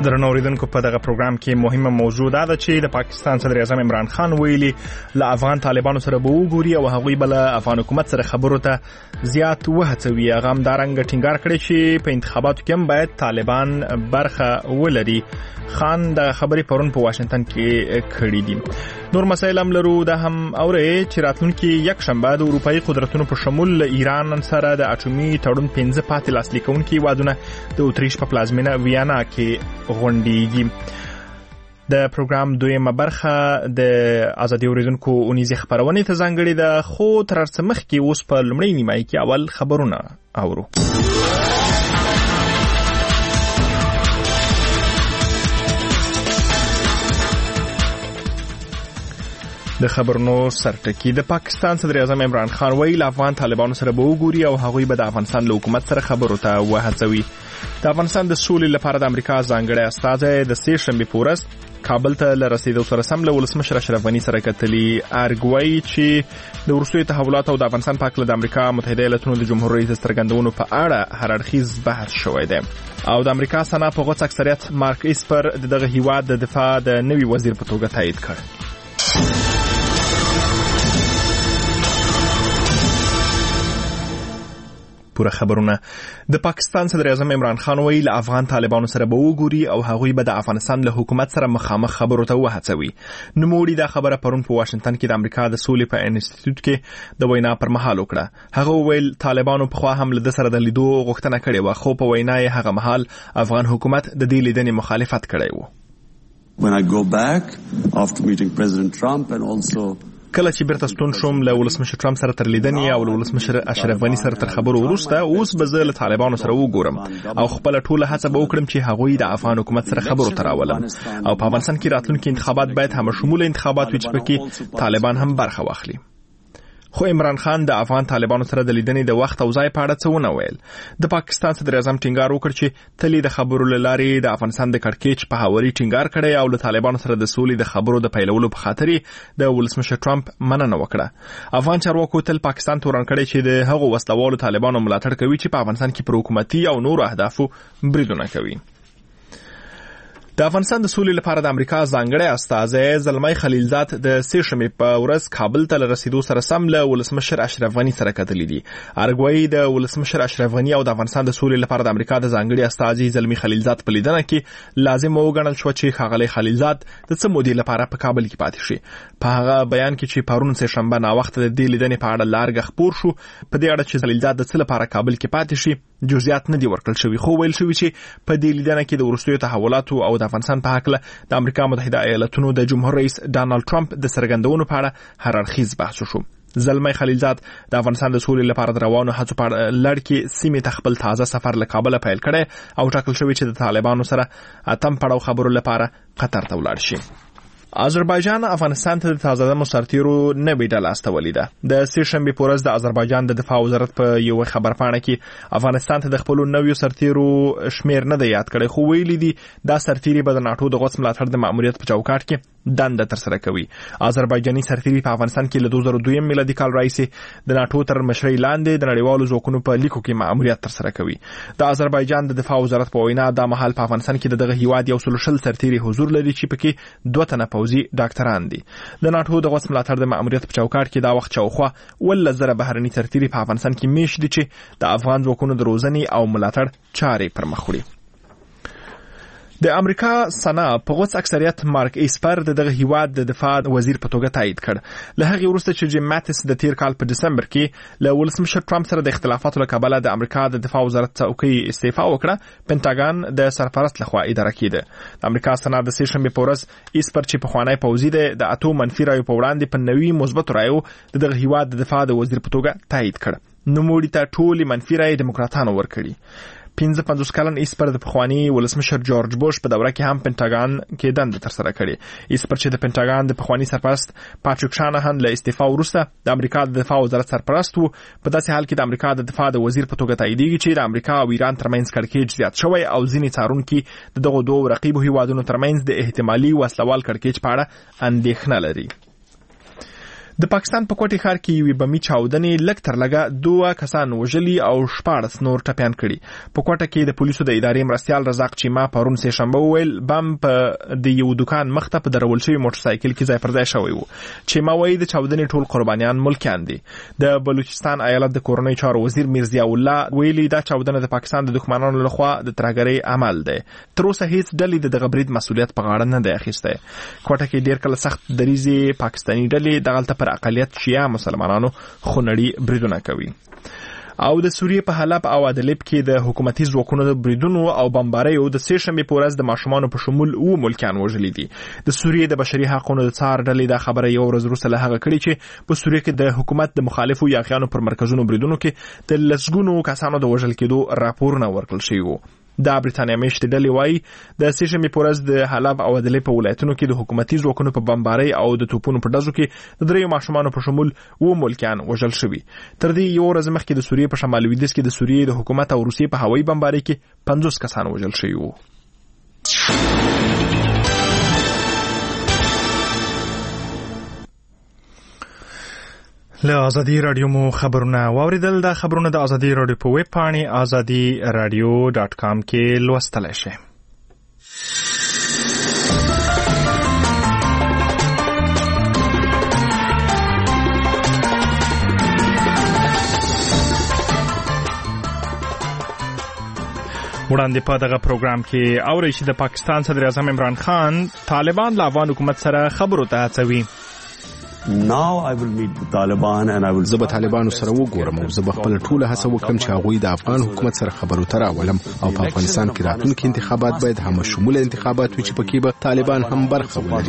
درنو اوریدونکو په دغه پروګرام کې مهمه موضوع ده چې د پاکستان صدر اعظم عمران خان ویلي له افغان طالبانو سره به وګوري او هغوی بل افغان حکومت سره خبرو ته زیات وهڅوي. هغه هم دا رنګ ټینګار کړی چې په انتخاباتو کې هم باید طالبان برخه ولري. خان د خبرې پرون په واشنگټن کې کړې دي. نور مسایل هم لرو. دا هم اورې چې راتلونکي یک شنبه د اروپאי قدرتونو په شمول ایران سره د اټومي تړون 15 پاتې لاسلیک کوونکي وادونه د اتریش په پلازمینه ویانا کې غونډیږي. د پروګرام دویمه برخه د ازادي اوریدونکو اونیزه خبرونه ته ځانګړې ده، خو تر څه مخکې اوس په لومړی نیمه کې اول خبرونه اورو. د خبرونو سرټکی. د پاکستان صدر اعظم عمران خان ویل افغان طالبانو سره به وګوري او هغوی به د افغانستان له حکومت سره خبرو ته وهڅوي. د افغانستان د سولې لپاره د امریکا ځانګړی استازی د سې شنبې په ورځ کابل ته لرسیدو سره سم له ولسمشر اشرف غني سره کتلي. ارګوي چې د وروستیو تحولاتو او د افغانستان په اړه د امریکا متحده ایالاتونو د جمهور رئیس څرګندونو په اړه هر اړخیز بحث شوی دی او د امریکا سنا په غوڅ اکثریت مارک ایسپر دغه هیواد د دفاع د نوي وزیر په توګه تایید کړ. پوره خبرونه. د پاکستان صدر اعظم عمران خان ویل افغان طالبانو سره به وګوري او هغوی به د افغانستان له حکومت سره مخامخ خبرو ته وهڅوي. نوموړي دا خبره پرون په واشنگټن کې د امریکا د سولې په انسټیټیوټ کې د وینا پر مهال وکړه. هغه ویل طالبانو په خوا هم له سره د لیدو غوښتنه کړې و، خو په وینا یې هغه مهال افغان حکومت د دې لیدنې مخالفت کړی و. When I go back after meeting President Trump and also کله چې بیرته ستون شوم له ولسمشر ټرمپ سره تر لیدنې او له ولسمشر اشرف غني سره تر خبرو وروسته اوس به زه له طالبانو سره وګورم او خپل ټوله هڅه به وکړم چې هغوی د افغان حکومت سره خبرو ته راولم او په افغانستان کې راتلونکي انتخابات باید هم شمول انتخابات وي چې پکې طالبان هم برخه واخلي. خو عمران خان د افغان طالبانو سره د لیدنې د وخت او ځای په اړه څه ونه ویل. د پاکستان صدر اعظم ټینګار وکړ چې تلې د خبرو لارې د افغانستان د کړکېچ په هواري ټینګار کړي او له طالبانو سره د سولې د خبرو د پیلولو په خاطر د ولسمشر ټرمپ مننه وکړه. افغان چارواکو تل پاکستان تورن کړي چې د هغو وسلوالو طالبانو ملاتړ کوي چې په افغانستان کې پر حکومتي او نورو اهدافو بریدونه کوي. د افغانستان د سولې لپاره د امریکا ځانګړی استازی زلمي خلیلزاد د سې شنبې په ورځ کابل ته لرسیدو سره سم له ولسمشر اشرف غني سره کتلي دي. ارګوي د ولسمشر اشرف غني او د افغانستان د سولې لپاره د امریکا د ځانګړي استازي زلمي خلیلزاد په لیدنه کې لازم وګڼل شو چې ښاغلی خلیلزاد د څه مودې لپاره په کابل کې پاتې شي. په هغه بیان کې چې پرون سې شنبه نا وخت د دې لیدنې په اړه لارګ خبر شو، په دې اړه چې خلیلزاد د څه لپاره کابل کې پاتې شي جزئیات نه دي ورکړل شوی، خو ویل شوی چې په دې لیدنه کې د وروستیو تحولاتو او د افغانستان په حق د امریکا متحده ایالاتونو د جمهور رئیس ډانلډ ټرمپ د څرګندونو په اړه هر اړخیز بحث وشو. زلمي خلیلزاد د افغانستان د سولې لپاره د روانو هڅو په اړه لړ کې سیمې ته خپل تازه سفر له کابل پیل کړي او ټاکل شوی چې د طالبانو سره اتم پړاو خبرو لپاره قطر ته ولاړ شي. آذربایجان افغانستان ته د تازه مسافرو نوې ډله استولې ده. د سې شنبې په ورځ د آذربایجان د دفاع وزارت په یو خبرپاڼه کې افغانستان ته د خپل نویو سرتیرو شمیر نه دی یاد کړی، خو ویلي دي دا سرتیري به د ناتو د غوڅ ملاتړ د مأموریت په چوکاټ کې دنده ترسره کوي. آذربایجاني سرتیري په افغانستان کې له 2002 میلادي کال راهیسې د ناتو تر مشرۍ لاندې د نړیوالو ځواکونو په لیکو کې مأموریت ترسره کوي. د آذربایجان د دفاع وزارت په وینا دا مهال په افغانستان کې دغه هیواد یو سلوشل سرتیري حضور لري چې پکې 2 تنه پوځي ډاکټران دي. د ناتو د غوڅ ملاتړ د مأموریت په چوکاټ کې دا وخت شاوخوا 10,000 بهرني سرتیري په افغانستان کې میشت دي چې د افغان ځواکونو د روزنې او ملاتړ چارې پر مخ وړي. د امریکا سنا په غوڅ اکثریت مارک ایسپر دغه هیواد د دفاع وزیر په توګه تایید کړ. له هغه وروسته چې جیم ماتیس د تیر کال په دسمبر کې له ولسمشر ټرمپ سره د اختلافاتو له کبله د امریکا د دفاع وزارت څوکۍ استعفا وکړه، پینټاګان د سرپرست لخوا اداره کیده. د امریکا سنا د سې شنبې په ورځ ایسپر چې په خوانی پوځي د اتو منفي رایو په وړاندې په نوي مثبت رایو دغه هیواد د دفاع د وزیر په توګه تایید کړ. نوموړي ته ټول منفي رایې دیموکراتانو ورکړي. 55 کلن ایسپر د پخوانی ولسمشر جورج بوش په دوره کې هم پینټاګان کې دنده ترسره کړې. ایسپر چې د پینټاګان د پخوانی سرپرست پاتریک شانهان له استعفا وروسته د امریکا د دفاع وزارت سرپرست وو، په داسې حال کې د امریکا د دفاع د وزیر په توګه تاییدېږي چې د امریکا او ایران ترمنځ کړکېچ زیات شوی او ځینې څارونکي دغه دوه رقیبو هیوادونو ترمنځ د احتمالي وسلوال کړکېچ په اړه اندېښنه لري. د پاکستان په کوټي ښار کې یوې بمي چاودنې لږ تر لږه 2 کسان وژلي او 14 نور ټپيان کړي. په کوټه کې د پولیسو د ادارې مرستيال رزاق چیما پرون سه شنبه ویل بم په د یو دکان مخ ته په درول شوی موټر سایکل کې ځای پر ځای شوی وو. چیما وایي د چاودنې ټول قربانیان ملکیان دي. د بلوچستان ایالت د کورنۍ چارو وزیر میرزا الله ویلي دا چاودنه د پاکستان د دښمنانو لخوا د ترهګرۍ عمل دی. تر اوسه هیڅ ډلې د غبرید مسؤلیت په غاړه نه دی اخیستی. کوټه کې ډیر کله سخت دریزي پاکستاني ډلې دغلته پر اقلیت شیعه مسلمانانو خونړي بریدونه کوي. او د سوریې په حلب او ادلب کې د حکومتي ځواکونو د بریدونو او بمباریو د سه شنبه په ورځ د ماشومانو په شمول او ملکیان وژلي دي. د سوریې د بشري حقوقو د څار ډلې دا خبره یو ورځ وروسته له هغه کړي چې په سوریې کې د حکومت د مخالفو یاغیانو پر مرکزونو بریدونو کې د لسګونو کسانو د وژل کېدو راپورونه ورکړل شوي وو. د بریټانیا میشتې ډلې وایي د سه شنبه په ورځ د حلب او ادلب په ولایتونو کې د حکومتي ځواکونو په بمبارۍ او د توپونو په ډزو کې د درې ماشومانو په شمول او ملکیان وژل شوي. تر دې یو ورځ مخکې د سوریې په شمال لویدیځ کې د سوریې د حکومت او روسیې په هوایي بمبارۍ کې 50 کسان وژل شوي وو. له ازادي رادیو مو خبرونه واوریدل. د خبرونه د ازادي رادیو په ویب پاڼې azadi.radio.com کې لوستلای شئ. وړاندې په دغه پروګرام کې اورئ چې د پاکستان صدر اعظم عمران خان طالبان له افغان حکومت سره خبرو ته هڅوي. Now I will meet the Taliban and I will زه به طالبانو سره وګورم او زه به خپل ټوله هڅه وکړم چې هغوی د افغان حکومت سره خبرو ته راولم او په افغانستان کې راتلونکي انتخابات باید هم شموله انتخابات وي چې پکې به طالبان هم برخه ولري.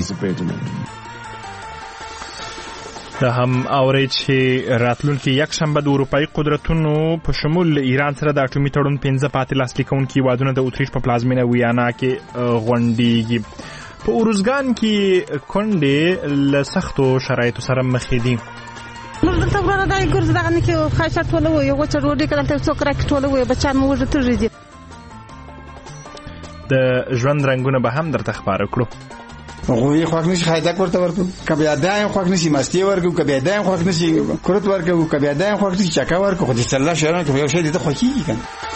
دا هم اورئ چې راتلونکي یک شنبه د اروپایي قدرتونو په شمول ایران سره د اټومي تړون 15 پاتې لاسلیک کوونکي هیوادونه د اتریش په پلازمینه ویانا کې غونډیږي. په اورزګان کې کونډې له سختو شرایطو سره مخ دي. موږ دلته ورته دای ګرځ دغه نه کې خاصه ټوله وي یو څه روډي کړه څو کرک ټوله وي بچان موږ ته ورځي. د ژوند رنگونه به هم درته ښکاره کړو. غوی خوښ نشي خایدک ورته ورکو کبه ادایم خوښ نشي مستی ورکو کبه ادایم خوښ نشي کرت ورکو کبه ادایم خوښ نشي چکا ورکو خو دې الله شران کې یو شی دې ته خوښي کنه.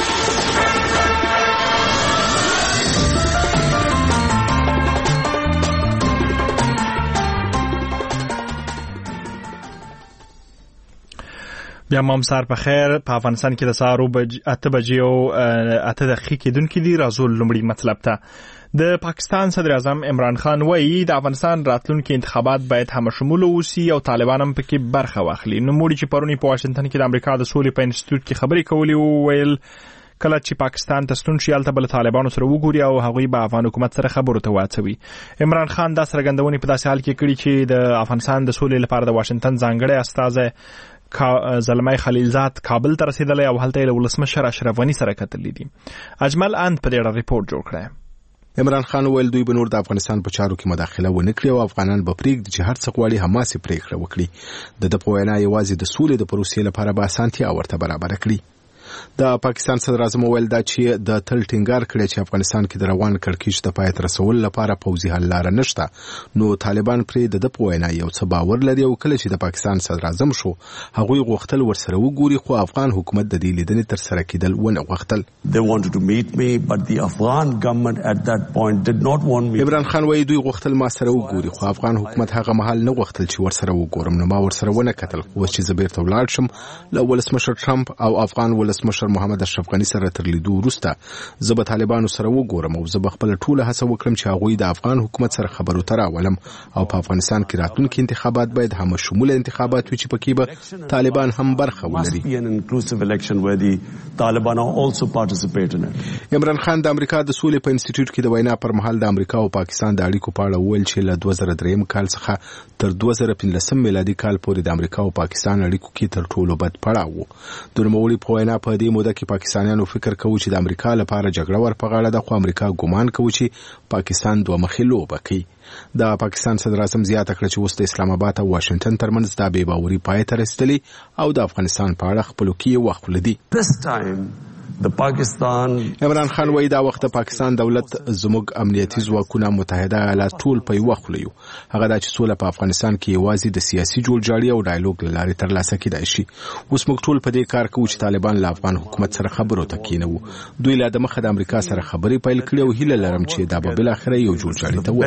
بیا مامسار په خیر. په افغانستان کې د سهار 8 بجې او 8 دقیقې کېدونکې دي. راځو لومړی مطلب ته. د پاکستان صدر اعظم عمران خان وایي د افغانستان راتلونکي انتخابات باید همشموله اوسي او طالبان هم پکې برخه واخلي. نوموړي چې پرونی په واشنگټن کې د امریکا د سولې په انسټیټیوټ کې خبرې کولې ویل کله چې پاکستان ته ستون شي هلته به له طالبانو سره وګوري او هغوی به افغان حکومت سره خبرو ته واچوي. عمران خان دا څرګندونې په داسې حال کې کړي چې د افغانستان د سولې لپاره د واشنگټن ځانګړی استازی زلمای خلیلزاد کابل ته رسیدلی او هلته یې له ولسمشر اشرف غني سره کتلي دي. اجمل اند په دې اړه ریپورت جوړ کړی. عمران خان ویل دوی به نور د افغانستان په چارو کې مداخله ونه کړي او افغانان به پرېږدي چې هر څه غواړي حماس یې پرېکړه وکړي. د په وینا یوازې د سولې د پروسې لپاره به اسانتیا ورته برابره کړي. د پاکستان صدر اعظم ویل دا چې د تل ټینګار کړي چې افغانستان کې د روان کړکېچ د پای ته رسول لپاره پوځي حل لاره نشته. نو طالبان پرې د په وینا یو څه باور لري او کله چې د پاکستان صدر اعظم شو هغوی غوښتل ورسره وګوري خو افغان حکومت د دې لیدنې تر سره کېدل ونه غوښتل. They wanted to meet me but the Afghan government at that point did not want me. عمران خان وایي دوی غوښتل ما سره وګوري خو افغان حکومت هغه مهال نه غوښتل چې ورسره وګورم. نو ما ورسره ونه کتل. اوس چې زه بیرته ولاړ شم له ولسمشر ټرمپ او افغان ولسمشر محمد اشرف غني سره تر لیدو وروسته زه به طالبانو سره وګورم او زه به خپل ټوله هڅه وکړم چې هغوی د افغان حکومت سره خبرو ته راولم او په افغانستان کې راتلونکي انتخابات باید هم شموله انتخابات وي چې پکې به طالبان هم برخه ولري. عمران خان د امریکا د سولې په انسټیټیوټ کې د وینا پر مهال د امریکا او پاکستان د اړیکو په اړه ویل چې له 2003 کال څخه تر 2015 میلادي کال پورې د امریکا او پاکستان اړیکو کې تر ټولو بد پړاو و. د نوموړي په وینا په دې موده کې پاکستانیانو فکر کوي چې د امریکا لپاره جګړه ورپغاړه ده خو امریکا ګمان کوي چې پاکستان دوه مخې لوبه کوي. د پاکستان صدر اعظم زیاته کړه چې اوس د اسلام آباد او واشنگټن ترمنځ د بې باوري پای ته رسیدلی او د افغانستان په اړه خپلوکي وخت ولدي. This time عمران خان وایي دا وخت پاکستان دولت زموږ امنیتي ځواکونه متحده ایالات ټول په یو خله یو. هغه دا چې سوله په افغانستان کې یوازې د سیاسي جوړجاړي او ډایالوګ له لارې ترلاسه کېدای شي. اوس موږ ټول په دې کار کوو چې طالبان له افغان حکومت سره خبرو ته کېنوو. دوی لا د مخه د امریکا سره خبرې پیل کړې او هیله لرم چې دا به بالاخره یو جوړجاړي ته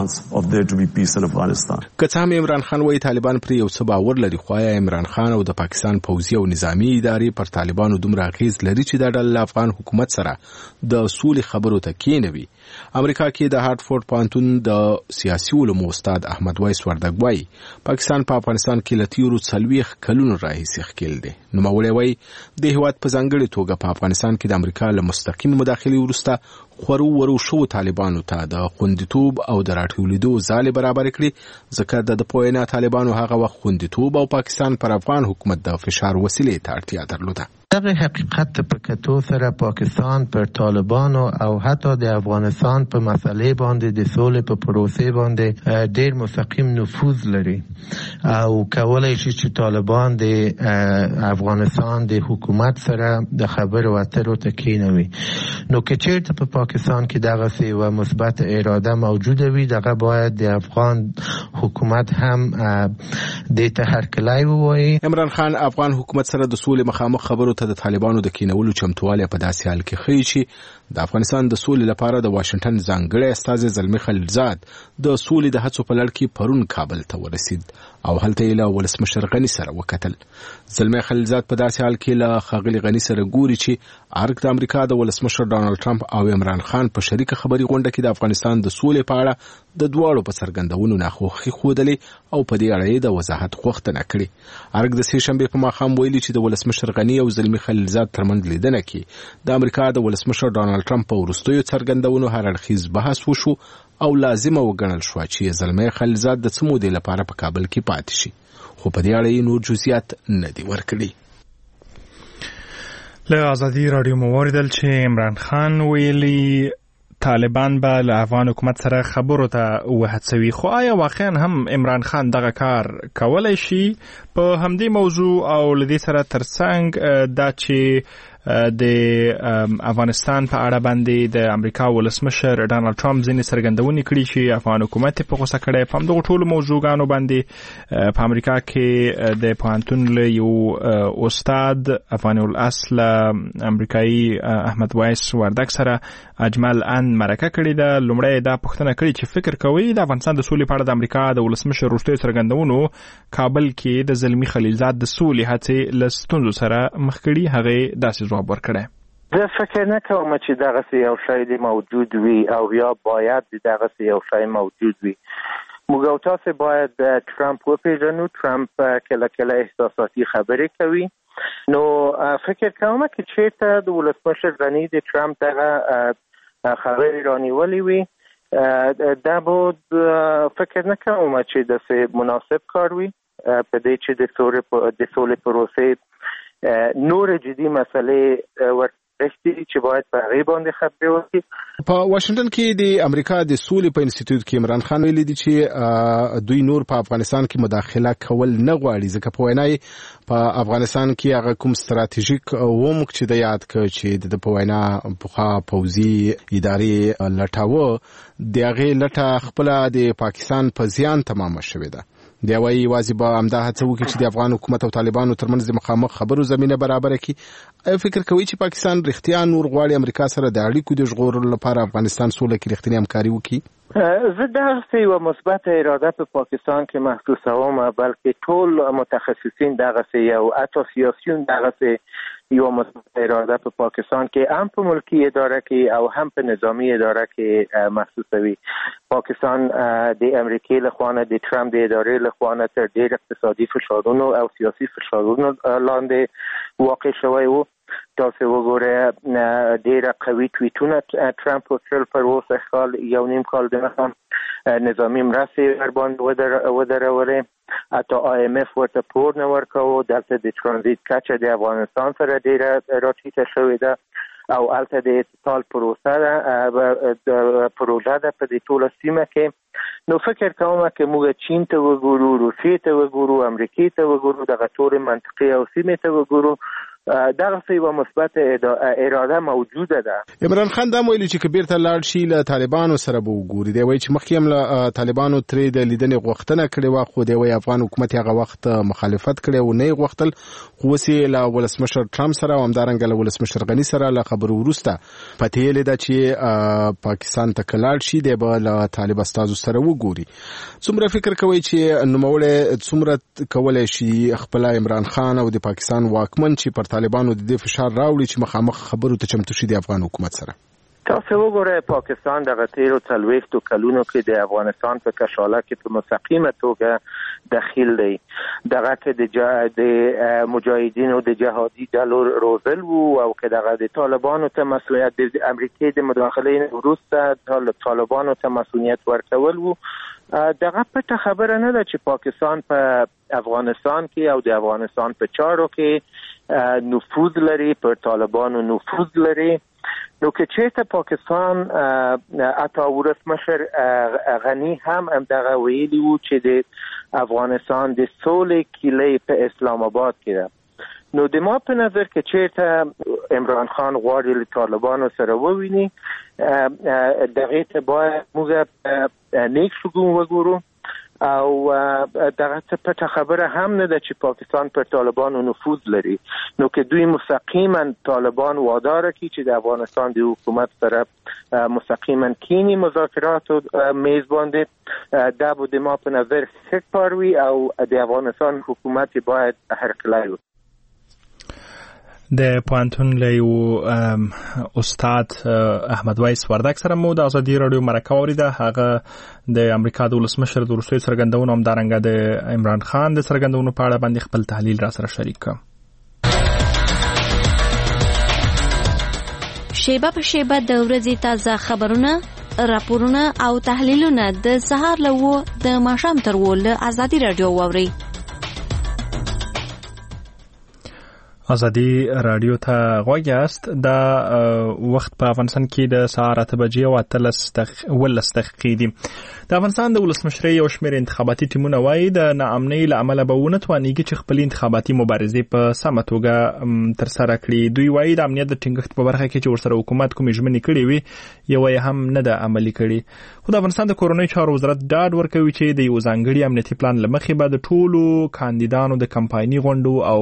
ورسیږي. که څه هم عمران خان وایي طالبان پر یو څه باور لري، خو عمران خان او د پاکستان پوځي او نظامی ادارې پر طالبانو دومره اغیز لري چې دا له افغان حکومت سره د سولې خبرو ته کېنوي. امریکا کې د هارټفورد پوهنتون د سیاسي علومو استاد احمد وایس وردګ وایي پاکستان په افغانستان کې له تیرو 40 کلونو راهیسې ښکېل دی. نوموړی وایي د هېواد په ځانګړې توګه په افغانستان کې د امریکا له مستقیم مداخلې وروسته خورو ورو شو طالبانو ته د خوندیتوب او د راټولېدو ځالې برابر کړي، ځکه د پوهنه طالبانو هغه وخت خوندیتوب او پاکستان پر افغان حکومت د فشار وسیلې ته اړتیا درلوده. دغه حقیقت په کتو سره پاکستان پر طالبانو او حتی د افغانستان په مسلې باندې د سولې په پروسې باندې ډېر مستقیم نفوذ لري او کولای شي چې طالبان د افغانستان د حکومت سره د خبرو اترو ته کېنوي. نو که چېرته په پاکستان کې دغه څه مثبت اراده موجوده وي، دغه باید د افغان حکومت هم دې ته هرکلی ووایي. عمران خان افغان حکومت سره د سولې مخامخ خبرو د طالبانو د کینولو چمتوالی په داسې حال کې ښیي چې د افغانستان د سولې لپاره د واشنگټن ځانګړی استازی زلمی خلیلزاد د سولې د هڅو په لړ کې پرون کابل ته ورسید او هلته یې له ولسمشر غني سره وکتل. زلمی خلیلزاد په داسې حال کې له ښاغلي غني سره ګوري چې ارګ د امریکا د ولسمشر ډانلډ ټرمپ او عمران خان په شریکه خبري غونډه کې د افغانستان د سولې په اړه د دواړو په څرګندونو ناخوښي ښودلې او په دې اړه یې د وضاحت غوښتنه کړې. ارګ د سې شنبې په ماښام ویلي چې د ولسمشر غني او زلمی خلیلزاد ترمنځ لیدنه کې د امریکا د ولسمشر ډانلډ ټرمپ په وروستیو څرګندونو هر اړخیز بحث وشو او لازمه وګڼل شو چې زلمی خلیلزاد د څه مودې لپاره په کابل کې پاتې شي، خو په دې اړه یې نور جزئیات نه دي ورکړي. له ازادي رادیو مو واوریدل چې عمران خان ویلي طالبان به له افغان حکومت سره خبرو ته وهڅوي، خو آیا واقعا هم عمران خان دغه کار کولای شي؟ په همدې موضوع او لدې سره ترڅنګ دا چې د افغانستان په اړه باندې د امریکا ولسمشر ډانلډ ټرمپ ځینې څرګندونې کړي چې افغان حکومت په غوسه کړی. په همدغو ټولو موضوعګانو باندې په امریکا کې د پوهنتون له یو استاد افغان الاصل امریکایي احمد وایس وردګ سره اجمل ان مرکه کړې ده. لومړی دا پوښتنه کړې چې فکر کوي د افغانستان د سولې په اړه د امریکا د ولسمشر وروستیو څرګندونو کابل کې د زلمی خلیلزاد د سولې هڅې له ستونزو سره مخ کړي؟ هغې داسې ځواب ورکړی: زه فکر نه کوم چې دغسې یو شی موجود وي او یا باید دغسې یو شی موجود وي. موږ او تاسو باید ټرمپ وپېژنو. ټرمپ کله کله احساساتي خبرې کوي. نو فکر کوم چې چېرته د ولسمشر غني د ټرمپ دغه خبرې رانیولې وي، دا بود فکر نه کوم چې داسې مناسب کار وي په دې چې د سولې پروسې نور جدي مسئله ورشتي چې باید په هغې باندې خبرې وکړي. په واشنگټن کې د امریکا د سولې په انسټیټیوټ کې عمران خان ویلي دي چې دوی نور په افغانستان کې مداخله کول نه غواړي، ځکه په وینا یې په افغانستان کې هغه کوم ستراتیژیک وموږ چې د یاد کړ چې د په وینا پخوا پوځي ادارې لټاوه د هغې لټه خپله د پاکستان په زیان تمامه شوې ده. دی وايي یوازې به همدا هڅه وکړي چې د افغان حکومت او طالبانو ترمنځ د مخامخ خبرو زمینه برابره کړي. فکر کوي چې پاکستان رښتیا نور غواړي امریکا سره د اړیکو د ژغورلو لپاره افغانستان سوله کې رښتینې همکاري وکړي؟ زه دغسې یوه مثبت اراده په پاکستان کې محسوسوم، بلکې ټول متخصصین دغسې یو حتی سیاسیون دغسې یو مثبت اراده په پاکستان کې هم په ملکی اداره کې او هم په نظامی اداره کې محسوسوي. پاکستان د امریکای له خوا نه د ټرمپ د ادارې له خوا نه تر ډېر اقتصادي فشارونو او سیاسي فشارونو لاندې واقع شوی و. تاسو وګورئ ډېر قوي ټویټونه ټرمپ وکړل پر اوسه کال یو نیم کال دمخه نظامی مرستې ورباندې ودرولې. حتی IMF ورته پور نه ورکاوه. دلته د ترانزیت کچه د افغانستان سره ډېره راټیټه شوې ده او هلته د اتصال پروژه ده په دې ټوله سیمه کې. نو فکر کوم چې موږ چین ته وګورو، روسیې ته وګورو، امریکې ته وګورو، دغه ټولې منطقې او سیمې ته وګورو، دغه یو مثبت اراده موجوده ده. عمران خان دا ویلي چې کبیر ته لاړ شي له طالبانو سره به وګوري. دی وایي چې مخکې هم له طالبانو ترې د لیدنې غوښتنه کړې وه، خو دی وایي افغان حکومت هغه وخت مخالفت کړی او نه یې غوښتل، خو اوس یې له ولسمشر ټرمپ سره او همدارنګه له ولسمشر غني سره له خبرو وروسته پته یې لیده چې پاکستان ته که لاړ شي دی به له طالب استازو سره وګوري. څومره فکر کوئ چې نوموړی څومره کولی شي خپل عمران خان او د پاکستان واکمن چې پر طالبانو د دې فشار راوړي چې مخامخ خبرو ته چمتو شي د افغان حکومت سره؟ تاسو وګورئ پاکستان دغه تیرو 40 کلونو کې د افغانستان په کشاله کې په مستقیمه توګه دخیل دی. دغه کې د مجاهدینو د جهادي ډلو روزل وو او که دغه د طالبانو ته مسؤلیت د امریکای د مداخله وروسته طالبانو ته مسؤلیت ورکول وو. دغه پټه خبره نه ده چې پاکستان په افغانستان کې او د افغانستان په چارو کې نفوذ لري، پر طالبانو نفوذ لري. نو که چېرته پاکستان حتی ولسمشر غني هم دغه ویلي وو چې د افغانستان د سولې کیلي په اسلام آباد کې ده. نو د ما په نظر کې چېرته عمران خان غواړي له طالبانو سره وویني، دغه ته باید موږ نیک شګون وګورو او دغه څه پټه خبره هم نه ده چې پاکستان پر طالبانو نفوذ لري. نو که دوی مستقیما طالبان وادار کړي چې د افغانستان د حکومت سره مستقیما کینی مذاکرات او میز باندې، دا به د ما په نظر ښه کار وي او د افغانستان حکومت باید هرکلی وکړي. د پوهنتون له استاد احمد ویس وردک سره مو د ازادي رادیو مرکه اوریده. هغه د امریکا د ولسمشر د روسیې څرګندونو همدارنګه د عمران خان د څرګندونو په اړه باندې خپل تحلیل را سره شریک کړ. شیبه په شیبه د ورځې تازه خبرونه، راپورونه او تحلیلونه د سهار له و د ماښام تر و له ازادي رادیو واوري. ازادي رادیو ته غوږ یاست. دا وخت په افغانستان کې د سهار 8 بجې او 13 دقیقې دي. د افغانستان د ولسمشرۍ یو شمېر انتخاباتي ټیمونه وایي د ناامنۍ له امله به ونه توانېږي چې خپل انتخاباتي مبارزې په سمه توګه ترسره کړي. دوی وایي د امنیت د ټینګښت په برخه کې چې ورسره حکومت کومې ژمنې کړې وي یو یې هم نه ده عملي کړي. خو د افغانستان د کورنۍ چارو وزارت ډاډ ورکوي چې د یو ځانګړي امنیتي پلان له مخې به د ټولو کاندیدانو د کمپایني غونډو او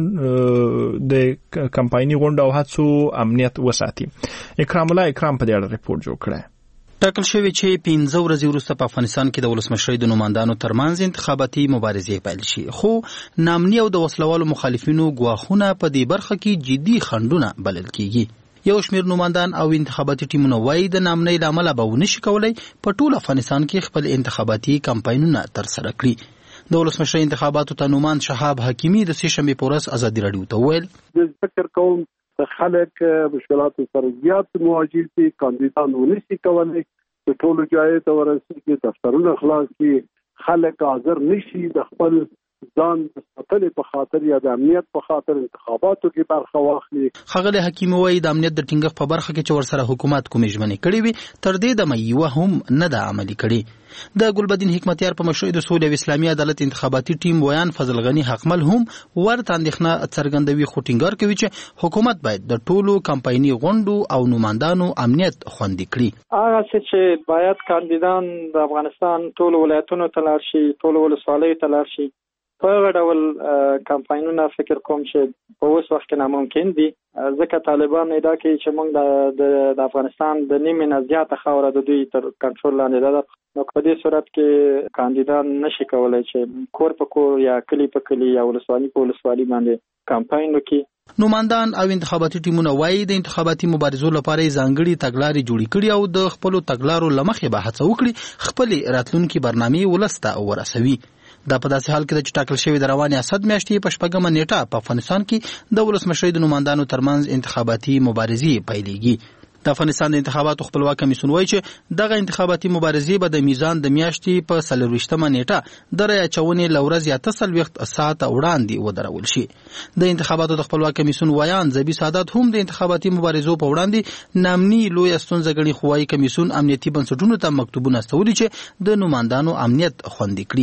او هڅو امنیت وساتي. اکرام الله اکرام په دې اړه ریپورت جوړ کړی. ټاکل شوی چې 15 ورځې وروسته په افغانستان کې د ولسمشرۍ د نوماندانو ترمنځ انتخاباتي مبارزې پیل شي، خو نامني او د وسلوالو مخالفینو ګواښونه په دې برخه کې جدي خنډونه بلل کیږي. یو شمېر نوماندان او انتخاباتي ټیمونه وایي د نامنۍ له امله به ونشي کولی په ټول افغانستان کې خپل انتخاباتي کمپاینونه ترسره کړي. د ولسمشرۍ انتخاباتو ته نوماند شهاب حکیمي د سې شنبې په ورځ ازادي رادیو ته وویل فکر کوم خلک مشکلاتو سره زیات مواجه دي، کاندیدان ونشي کولی په ټولو ځایو ته ورسېږي، دفترونه خلاص دي، خلک حاضر نشي د خپل ځان د ساتلې په خاطر یا د امنیت په خاطر انتخاباتو کې برخه واخلي. ښاغلی حکیمي وایي د امنیت د ټینګښت په برخه کې چې ورسره حکومت کومې ژمنې کړې وي تر دې دمه یوه هم نه ده عملي کړې. د ګلبدین حکمتیار په مشرۍ د سولې او اسلامي عدالت انتخاباتي ټیم ویان فضل غني حقمل هم ورته اندېښنه څرګندوي، خو ټینګار کوي چې حکومت باید د ټولو کمپایني غونډو او نوماندانو امنیت خوندي کړي. هغه چې باید کاندیدان د افغانستان ټولو ولایتونو ته لاړ شي، ټولو ولسوالیو ته لاړ شي. په هغه ډول کمپاینونه فکر کوم چې په اوس وخت کې ناممکن دي، ځکه طالبان ادعا کوي چې موږ د افغانستان د نیمې نه زیاته خاوره د دوی تر کنټرول لاندې ده. نو په دې صورت کې کاندیدان نشي کولای چې کور په کور یا کلی په کلی یا ولسوالي په ولسوالي باندې کمپاین وکړي. نوماندان او انتخاباتي ټیمونه وایي د انتخاباتي مبارزو لپاره ځانګړي تګلارې جوړې کړي او د خپلو تګلارو له مخې به هڅه وکړي خپلې راتلونکي برنامې ولس ته ورسوي. دا په داسې حال کې چې ټاکل شوی د روانې اسد میاشتې په 8مه نیټه په افغانستان کې د ولسمشرۍ د نوماندانو ترمنځ انتخاباتي مبارزې پیلېږي. د افغانستان د انتخاباتو خپلواک کمیسیون وایي چې دغه انتخاباتي مبارزې به د میزان د میاشتې په 24مه نیټه د رایې اچونې له ورځې 48 ساعته وړاندې ودرول شي. د انتخاباتو د خپلواک کمیسیون ویان زبی سعادت هم د انتخاباتي مبارزو په وړاندې نامني لویه ستونزه ګڼي، خو وایي کمیسیون امنیتي بنسټونو ته مکتوبونه استولي چې د نوماندانو امنیت خوندي کړي.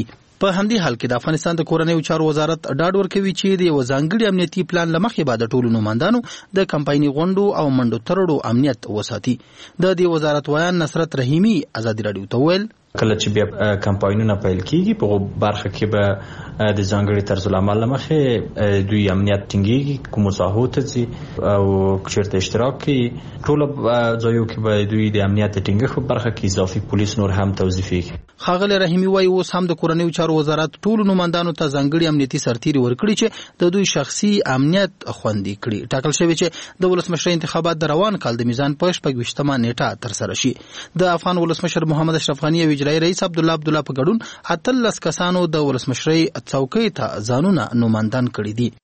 په همدې حال کې د افغانستان د کورنیو چارو وزارت ډاډ ورکوي چې د یو ځانګړي امنیتي پلان لمخې بعد ټولو نوماندانو د کمپایني غونډو او منډو ترړو امنیت وساتي. د دې وزارت ویان نصرت رحیمی ازادي رادیو ته ویل کله چې بیا کمپاینونه پیل کیږي په برخه کې به د ځانګړي طرز العمل لمخې دوی امنیت ټینګي کوم ساحو ته سي او چیرته اشتراک کوي ټول ځایو کې به دوی د امنیت ټینګښت په برخه کې اضافي پولیس نور هم توظیفي کوي. خاغلی رحیمی وایي اوس هم د کورنیو چارو وزارت ټول نوماندانو ته ځانګړي امنیتي سرتیري ورکړي چې د دوی شخصي امنیت خوندي کړي. ټاکل شوی چې د ولسمشر انتخابات د روان کال د میزان په 26مه نیټه تر سره شي. د افغان ولسمشر محمد اشرف غنی او اجرایي رئیس عبدالله په ګډون 18 کسانو د ولسمشرۍ څوکۍ ته ځانونه نوماندان کړي دي.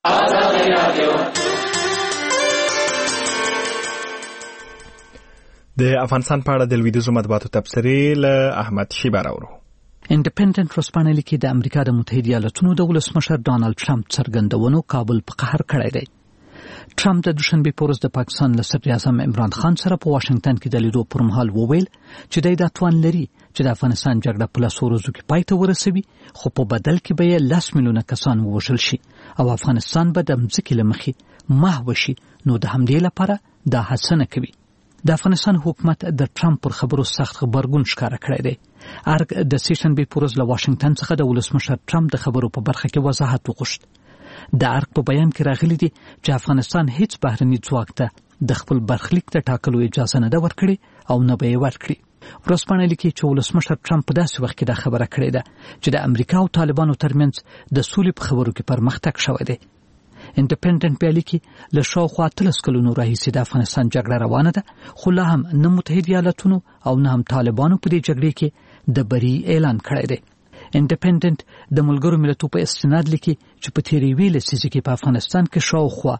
د افغانستان په اړه د لویدیځو مطبوعاتو تبصرې له احمد شیبه راوړو. انډیپندنت ورځپاڼه لیکي د امریکا د متحده ایالاتونو د ولسمشر ډانلډ ټرمپ څرګندونو کابل په قهر کړی دی. ټرمپ د دوشنبه په ورځ د پاکستان له صدر اعظم عمران خان سره په واشنگټن کې د لیدو پر مهال وویل چې د توان لري چې د افغانستان جګړه په لاسو ورځو کې پای ته ورسوي، خو په بدل کې به یې 10 میلیونه کسان ووژل شي او افغانستان به د مځکې له مخې محو شي. نو د همدې لپاره دا هڅه نه کوي. د افغانستان حکومت د ټرمپ پر خبرو سخت خبرګون ښکاره کړی دی. ارګ د سیشنبه په ورځ له واشنگټن څخه د ولسمشر ټرمپ د خبرو په برخه کې وضاحت وغوښت. د ارګ په بیان کې راغلي دي چې افغانستان هیڅ بهرني ځواک ته د خپل برخلیک ته ټاکلو اجازه نه ده ورکړې او نه به یې ورکړي. ورځپاڼه لیکي چې ولسمشر ټرمپ په داسې وخت کې دا خبره کړې ده چې د امریکا او طالبانو ترمنځ د سولې په خبرو کې پرمختګ شوی دی. انډیپندنت بیا لیکي له شاوخوا 13 کلونو راهیسې د افغانستان جګړه روانه ده، خو لا هم نه متحده ایالاتونو او نه هم طالبانو په دې جګړې کې د بری اعلان کړی دی. انډیپندنت د ملګرو ملتونو په استناد لیکي چې په تیرې ویلې لسیزه کې په افغانستان کې شاوخوا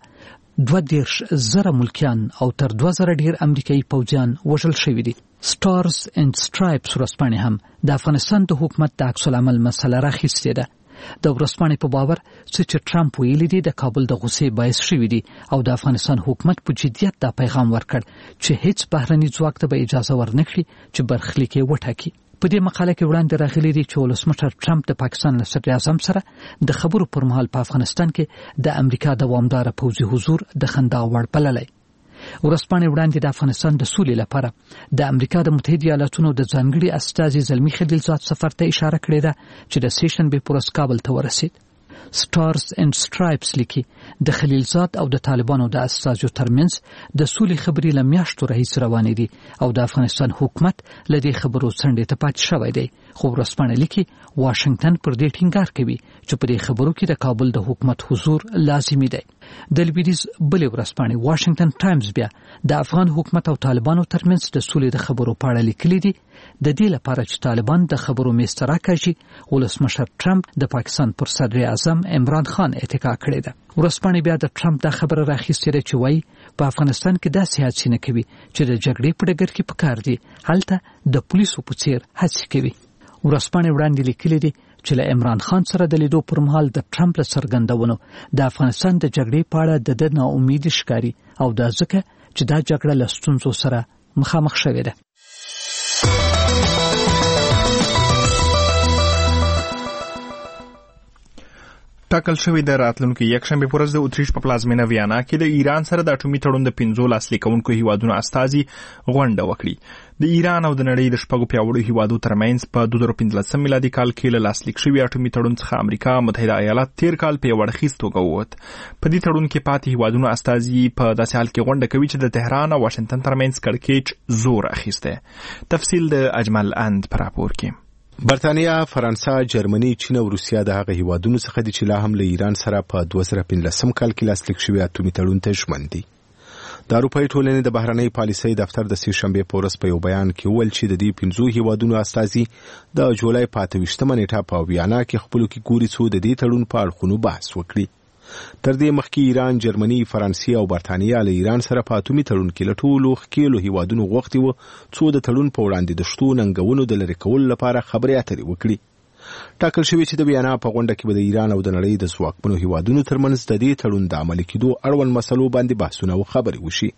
22,000 ملکیان او تر 2,000 ډیر امریکایي پوځیان وژل شوي دي. سټارز اینڈ سټرایپس ورځپاڼه هم د افغانستان د حکومت د عکس العمل مسله راخیستې ده. د ورځپاڼې په باور چې ټرمپ ویلي دی د کابل د غوسې باعث شوی دی او د افغانستان حکومت په جدیت دا پیغام ورکړ چې هیڅ بهرني ځواک ته به اجازه ورنکړي چې برخلیک یې وټاکي. په دې مقاله کې وړاندې راغلي دي چې ولسمشر ټرمپ د پاکستان له صدر اعظم سره د خبرو پر مهال په افغانستان کې د امریکا دوامدار پوځي حضور د خندا وړ بللی. ورځپاڼې وړاندې د افغانستان د سولې لپاره د امریکا د متحده ایالاتونو د ځانګړي استازي زلمی خلیلزاد سفر ته اشاره کړې ده چې د سیشنبه په ورځ کابل ته ورسید. سټارز اینڈ سټرایپس لیکي د خلیلزاد او د طالبانو د استازو ترمنځ د سولې خبرې له میاشتو راهیسې روانې دي او د افغانستان حکومت له دې خبرو څنډې ته پاتې شوی دی. خو ورځپاڼه لیکي واشنگټن پر دې ټینګار کوي چې په دې خبرو کې د کابل د حکومت حضور لازمي دی. د لویدیځ بلې ورځپاڼې واشنگټن ټایمز بیا د افغان حکومت او طالبانو ترمنځ د سولې د خبرو په اړه لیکلي دي د دې لپاره چې طالبان د خبرو میز ته راکاږي ولسمشر ټرمپ د پاکستان پر صدر اعظم عمران خان اتکا کړې ده. ورځپاڼې بیا د ټرمپ دا خبره راخیستې ده چې وایي په افغانستان کې داسې هڅې نه کوي چې د جګړې په ډګر کې پکار دي، هلته د پولیسو په څیر هڅې کوي. ورځپاڼې وړاندې لیکلي دي چې له عمران خان سره د لیدو پر مهال د ټرمپ له څرګندونو د افغانستان د جګړې په اړه د ناامیدي ښکاري او دا ځکه چې دا جګړه له ستونزو سره مخامخ شوې ده. ټاکل شوی د راتلونکي یکشنبه په ورځ د اتریش په پلازمینه ویانا کې د ایران سره د اټومي تړون د 15 لاسلیک کوونکو هیوادونو استازي غونډه وکړي. د ایران او د نړۍ د شپږو پیاوړو هیوادو ترمنځ په 2015 میلادي کال کې له لاسلیک شوی اټومي تړون څخه امریکا متحده ایالات تیر کال په وړاندیز توګه ووت. په دې تړون کې پاتې هیوادونو استازي په داسې حال کې غونډه کوي چې د تهران او واشنگټن ترمنځ کړکېچ زور اخیسته. تفصیل د اجمل اند پر راپور کې. برتانیا، فرانسه، جرمني، چین او روسیا د هغه هیوادونو څخه دي چې لا هم له ایران سره په 2015 کال کې لاسلیک شوی اټومي تړون ته ژمن دي. د اروپایي ټولنې د بهرنۍ پالیسۍ دفتر د سهشنبه په ورځ په یو بیان کې وویل چې د دې 15 هیوادونو استازي د جولای په 28مه نیټه په ویانا کې خپلو کې ګوري څو د دې تړون په اړخونو بحث وکړي. تر دې مخکې ایران، جرمني، فرانسې او برتانیا له ایران سره په اټومي تړون کې له ټولو ښکېلو هیوادونو غوښتي وو څو د تړون په وړاندې د شتو ننګونو د لرې کولو لپاره خبرې اترې وکړي. ټاکل شوی چې د ویانا په غونډه کې به د ایران او د نړۍ د ځواکمنو هیوادونو ترمنځ د دې تړون د عملي کېدو اړوند مسلو باندې بحثونه او خبرې وشي.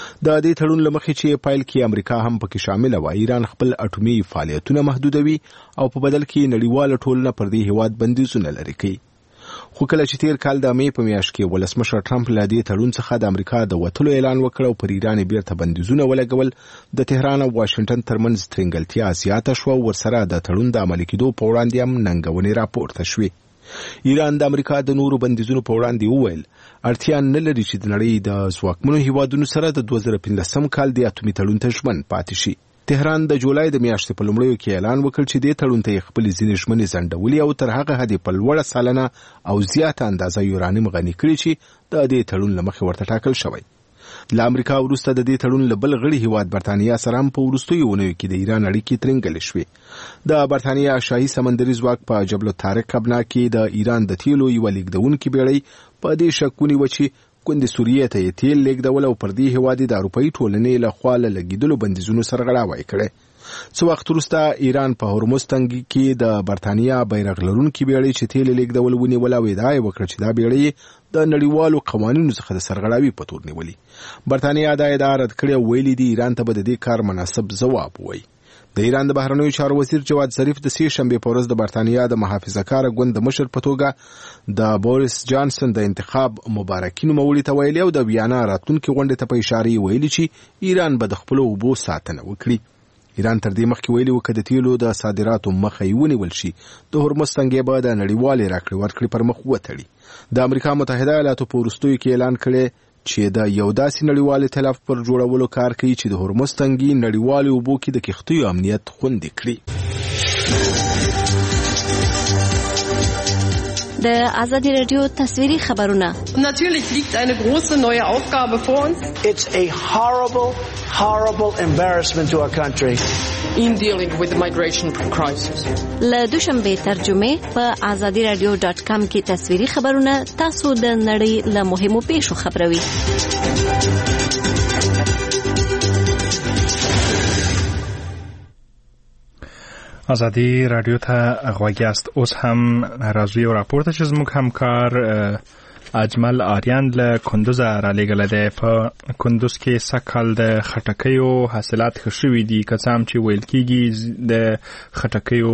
د دې تړون لمخې چې پایل کې امریکا هم پکې شامل و، ایران خپل اټومي فعالیتونه محدودوي او په بدل کې نړیواله ټولنه پر دې هیواد بندیزونه لري کوي. خو کله چې تیر کال د مې په میاشت کې ولسمشر ټرمپ له دې تړون څخه د امریکا د وتلو اعلان وکړ او پر ایران بیرته بندیزونه ولګول، د تهران او واشنگټن ترمنځ ترنګلتیا زیاته شو، ورسره د تړون د عملي کېدو په وړاندې هم ننګونې راپورته شوې. ایران د امریکا د نورو بندیزونو په وړاندې وویل اړتیا نه لري چې د نړۍ د ځواکمنو هیوادونو سره د 2015 کال د اټومي تړون ته ژمن پاتې شي. تهران د جولای د میاشتې په لومړیو کې اعلان وکړ چې د تړون ته خپل ځینې ژمنې ځنډولې او تر هغه حد په لوړه سالنه او زیاته اندازه یورانیم غني کړي چې د دې تړون لمخې ورته ټاکل شوی. له امریکا وروسته د دې تړون له بل غړي هیواد برتانیا سره هم په وروستیو اونیو کې د ایران اړیکې ترنګلې شوې. د برتانیا شاهي سمندري ځواک په جبل الطارق ابنا کې د ایران د تیلو یو لیږدونکي بیړۍ په دې شک ونیوه چې ګوندې سوریې ته یې تیل لیږدول او پر دې هیواد د اروپایي ټولنې له خوا له لګېدلو بندیزونو سرغړاوی کړی. څو وخت وروسته ایران په هرمز تنګي کې د برتانیا بیرغ لرونکي بیړۍ چې تیل لیږدول ونیول او ادعا یې وکړه چې دا بیړۍ د نړیوالو قوانینو څخه د سرغړاوي په تور نیولې. برتانیا دا ادعا رد کړې او ویلي دي ایران ته به د دې کار مناسب ځواب ووایي. د ایران د بهرنیو چارو وزیر جواد ظریف د سې شنبې په ورځ د برتانیا د محافظه‌کاره ګوند د مشر په توګه د بوریس جانسن د انتخاب مبارکي نوموړي ته ویلي او د ویانا راتلونکي غونډې ته په اشاره ویلي چې ایران به د خپلو اوبو ساتنه وکړي. ایران تر دې مخکې ویلي و که د تیلو د صادراتو مخه یې ونیول شي د هرمز تنګې به د نړیوالې راکړې ورکړې پر مخ وتړي. د امریکا متحده ایالاتو په وروستیو کې اعلان کړی چې د یو داسې نړیوال ائتلاف پر جوړولو کار کوي چې د هرمز تنګي نړیوالې اوبو کې د کښتیو امنیت خوندي کړي. د ازادي رادیو تصویری خبرونه. Natürlich liegt eine große neue Aufgabe vor uns. It's a horrible embarrassment to our country. In dealing with the migration crisis. له دوشنبه ترجمه په azadiradio.com کې تصویری خبرونه تاسو د نړۍ له مهمو پیښو خبروي. ازادي رادیو ته غواګیاست. اوس هم راځي او راپورته چې زموږ همکار اجمل آریان له کندوز را لېږلی دی. په کندوز کې سږکال د خټکیو حاصلات ښه شوي دي، که څه هم چې ویل کېږي د خټکیو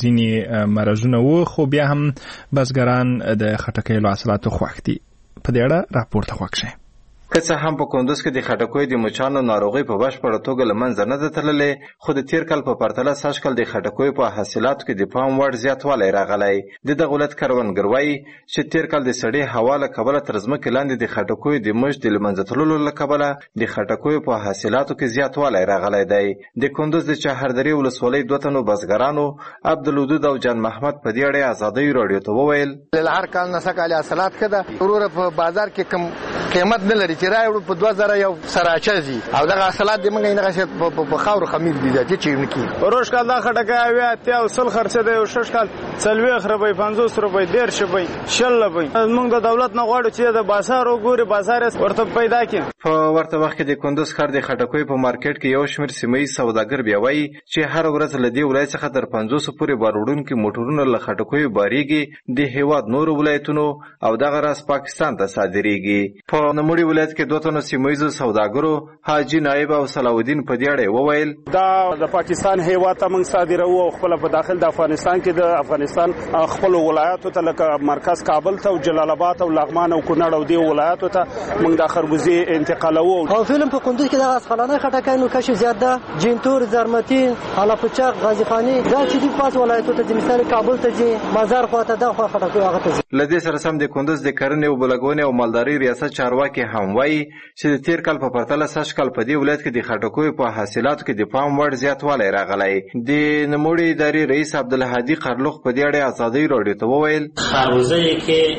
ځینې مرضونه وو، خو بیا هم بزګران د خټکیو له حاصلاتو خوښ دي. په دې اړه راپورته خوښ شئ. که څه هم په کندوز کې د خټکیو د مچانو ناروغي په بشپړه توګه له منځه نه ده تللې، خو د تیر کال په پرتله سږ کال د خټکیو په حاصلاتو کې د پام وړ زیاتوالی راغلی. د دغه ولایت کروندګر وایي چې تیر کال د سړې هوا له کبله تر ځمکې لاندې د خټکیو د مچ د له منځه تللو له کبله د خټکیو په حاصلاتو کې زیاتوالی راغلی دی. د کندوز د چهردرې ولسوالۍ دوه تنو بزګرانو عبدالودود او جان محمد په دې اړه ازادۍ راډیو ته وویل هر کال نه سږکال حاصلات ښه ده، وروره په بازار کې کم قیمت نه لري چې راوړو په 2001 سراچه زی او دغه حاصلات د موږ نه غشت په خاور خمیر دي چې چېرنکی روش کال دا خټکه اویا ته او سل خرڅه دی او شش کال 40 روپۍ 50 روپۍ 1.5 روپۍ 60 روپۍ موږ د دولت نه غواړو چې د بازار وګوري، بازار ورته پیدا کړي. په ورته وخت کې د کندوز ښار د خټکیو په مارکیټ کې یو شمېر سیمه‌یز سوداګر بیا وایي چې هر ورځ له دې ولایت څخه تر 500 پورې بار وړونکي موټرونه له خټکیو باریږي، د هیواد نورو ولایتونو او دغه راز پاکستان ته صادریږي. په نوموړي ولایت کې دوه تنو سیمه‌یزو سوداګرو حاجي نایب او صلاح الدین په دې اړه وویل دا د پاکستان هیواد ته موږ صادروو او خپل په داخل د افغانستان کې د افغانستان خپل ولایتو ته لکه مرکز کابل ته او جلال آباد او لغمان او کونړ او دی ولایتو ته موږ د خربوزي انتقالوو. او فلم په کندوز کې د اسخلانه خټکای نو کشف زیات ده، جینتور، زرمتین، حلاپچق، غازی خانی دا چې د پاس ولایتو ته مثال کابل ته جي مزار خواته دا خو خټکای هغه ته. لدې سره سم د کندوز د کرنې او بلګونې او مالداري ریاست چارواکي هم وایي چې د تیر کال په پرتله سږ کال په دې ولایت کې د خټکیو په حاصلاتو کې د پام وړ زیاتوالی راغلی. د نوموړي ادارې رئیس عبدالهادي قرلوخ په دې اړه ازادۍ راډیو ته وویل خربوزه‌ای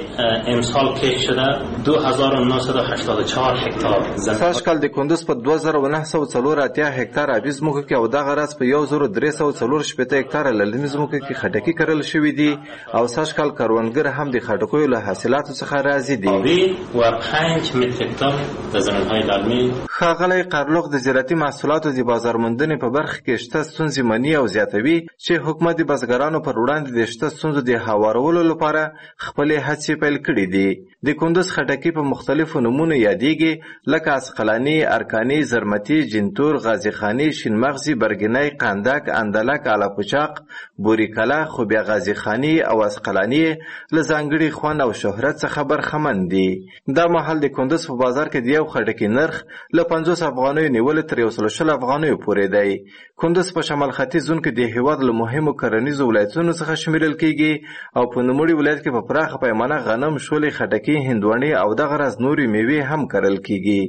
که امسال کشت شده 2984 هکتار. سږ کال د کندوز په 2984 هکتار ابي ځمکو کې او دغه راز په 1340 هکتار للمي ځمکو کې خټکي کرل شوي دي او سږ کال کروندګر هم د خټکیو له حاصلاتو څخه راضي دي. و 5 متر هکتار د زمین‌های للمي ښاغلی قرلوق د زراعتي محصولاتو د بازار موندنې په برخه کې شته ستونزې مني او زیاتوي چې حکومت د بزګرانو پر وړاندې د شته ستونزو د هوارولو لپاره خپلې هڅې پیل کړې دي. د کندوز خټکي په مختلفو نومونو یادېږي لکه اسقلاني، ارکاني، زرمتي، جنتور، غازیخاني، شینمغزي، برګنی، قندک، اندلک، الاپوچاق، بوریکله، خو بیا غازیخاني او اسقلاني له ځانګړي خوند او شهرت څخه برخمن دي. دا مهال د کندوز په بازار کې د یو خټکي نرخ له 50 افغانیو نیول تر 120 افغانیو پورې دی. کندوز په شمال ختیځ زون کې د هیواد له مهمو کرنیزو ولایتونو څخه شمیرل کیږي او په نوموړي ولایت کې په پراخه پیمانه غنم، شولې، خټکي، هندوانې او دغه راز نورې میوې هم کرل کیږي.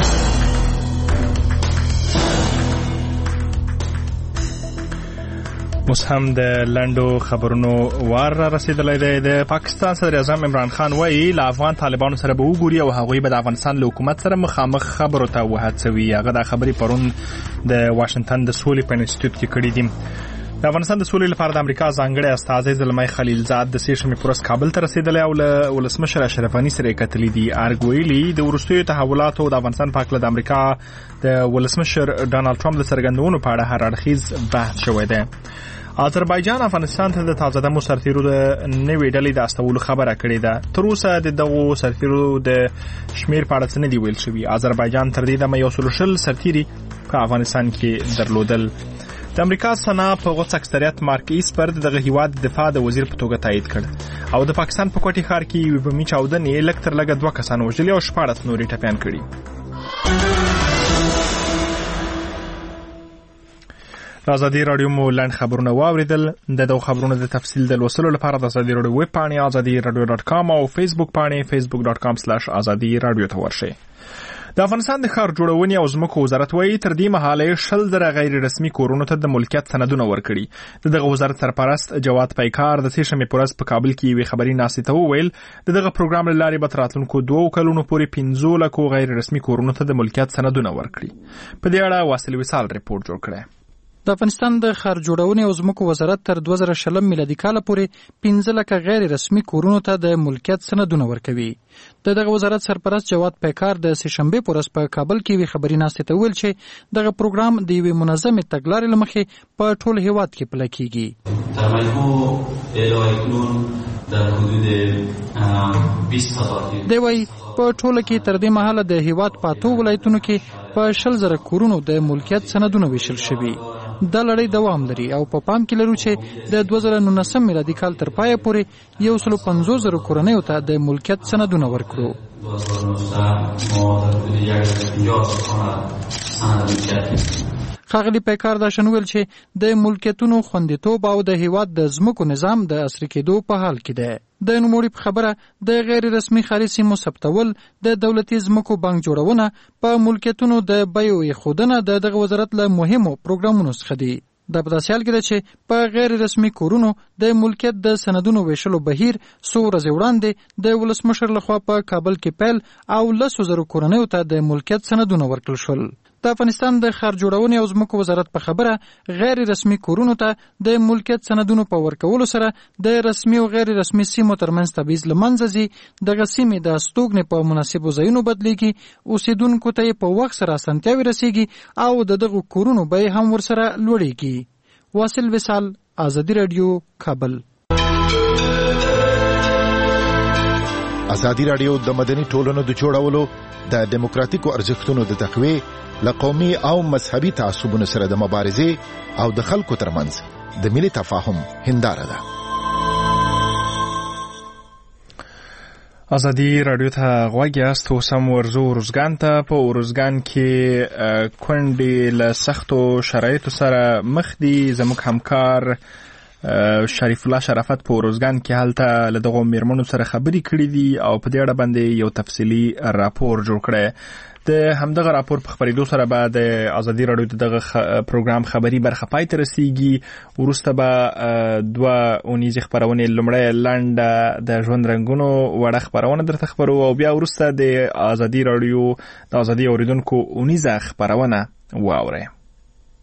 اوس هم د لنډو خبرونو وار را رسیدلی دی. د پاکستان صدر اعظم عمران خان وایي له افغان طالبانو سره به وګوري او هغوی به د افغانستان له حکومت سره مخامخ خبرو ته وهڅوي. هغه دا خبرې پرون د واشنگټن د سولې په انسټیټیوټ کې کړې دي. د افغانستان د سولې لپاره د امریکا ځانګړی استازی زلمی خلیلزاد د سېشمې په ورځ کابل ته رسېدلی او له ولسمشر اشرف غني سره یې کتلي دي. ارګ ویلي د وروستیو تحولاتو د افغانستان په هکله د امریکا د ولسمشر ډانالډ ټرمپ د څرګندونو په اړه هر اړخیز بحث شوی دی. آذربایجان افغانستان ته د تازه دمو سرتیرو د نوې ډلې د استولو خبره کړې ده. تر اوسه د دغو سرتیرو د شمیر په اړه څه نه دي ویل شوي. آذربایجان تر دې دمه 120 سرتیري په افغانستان کې درلودل. د امریکا سنا په غوڅ اکثریت مارک ایسپر دغه هیواد دفاع د وزیر په توګه تایید کړ او د پاکستان په کوټي ښار کې یو بمي چاودنې لږ تر لږه 2 کسان وژلي او 14 نورې ټپیان کړي. ازادي رادیو مو لاند خبرونه واوریدل. د خبرونو د تفصیل د لوستلو لپاره د ازادي رادیو ویب پاڼې azadiradio.com او فیسبوک پاڼې facebook.com/azadiradio ته ورشئ. د افغانستان د ښار جوړونې او ځمکو وزارت وایي تر دې مهاله 100 غیر رسمي کورونو ته د ملکیت سندونه ورکړي. دغه وزارت سرپرست جواد پیکار د سېشمې په ورځ په کابل کې یوې خبري ناستې ته وویل دغه پروګرام له لارې به تر راتلونکو 2 کلونو پورې 15 لکو غیر رسمي کورونو ته د ملکیت سندونه ورکړي. په دې اړه واصل وصال ریپورت جوړ کړی. د افغانستان د ښار جوړونې او ځمکو وزارت تر 2020 میلادي کال پورې 15 لکه غیر رسمي کورونو ته د ملکیت سندونه ورکوي. دغه وزارت سرپرست جواد پیکار د سېشنبې په ورځ په کابل کې وی خبري ناستې ته ویل چې دغه پروګرام د یوې منظمې تګلارې له مخې په ټول هیواد کې پلی کیږي. در مجموع الى اکنون در حدود 20,000 دی وایي په ټوله کې تر دې مهاله د هیواد په 8 ولایتونو کې په 100,000 کورونو د ملکیت سندونه ویشل شوي. دا لړۍ دوام لري او په پام کې لرو چې د 2019 میلادي کال تر پایه پورې 150,000 کورنیو ته د ملکیت سندونه ورکړو. ښاغلي پیکار دا شنویل چې د ملکیتونو خوندیتوب او د هیواد د ځمکو نظام د عصري کېدو په حال کې دی. د نوموړي په خبره د غیر رسمي ښاري سیمو ثبتول، د دولتي ځمکو بانک جوړونه، په ملکیتونو د بیو ایښودنه د دغه وزارت له مهمو پروګرامونو څخه دي. د په داسې حال کې ده چې په غیر رسمي کورونو د ملکیت د سندونو ویشلو بهیر څو ورځې وړاندې د ولسمشر لخوا په کابل کې پیل او 100,000 کورنیو ته د ملکیت سندونه ورکړل شول. د افغانستان د ښار جوړونې او ځمکو وزارت په خبره غیر رسمي کورونو ته د ملکیت سندونو په ورکولو سره د رسمي او غیر رسمي سیمو ترمنځ تبعیض له منځه ځي. دغه سیمې د استوګنې په مناسبو ځایونو بدلیږي، اوسیدونکو ته په وخت سره اسانتیاوې رسیږي او دغه کورونو بیې هم ورسره لوړیږي. واصل وصال، ازادي رادیو، کابل. ازادي رادیو د مدني ټولنو د جوړولو، د دیموکراتیکو ارزښتونو د تقویې، له قومي او مذهبي تعصبونو سره د مبارزې او د خلکو ترمنځ د ملي تفاهم هنداره ده. ازادي رادیو ته غوږ یاست. اوس هم ورځو ارزګان ته. په ارزګان کې کونډې له سختو شرایطو سره مخ دي. زموږ همکار شریف الله شرافت په ارزګان کې هلته له دغو میرمنو سره خبرې کړې دي او په دې اړه باندې یو تفصیلي راپور جوړ کړی. د همدغه راپور په خبرېدو سره به د ازادي رادیو دغه پروګرام خبري برخه پای ته رسیږي. وروسته به 2 اونیزې خبرونه، لومړی لنډه د ژوند رنګونو وړه خبرونه درته خبرو او بیا وروسته د ازادي رادیو د ازادي اوریدونکو اونیزه خبرونه واورئ.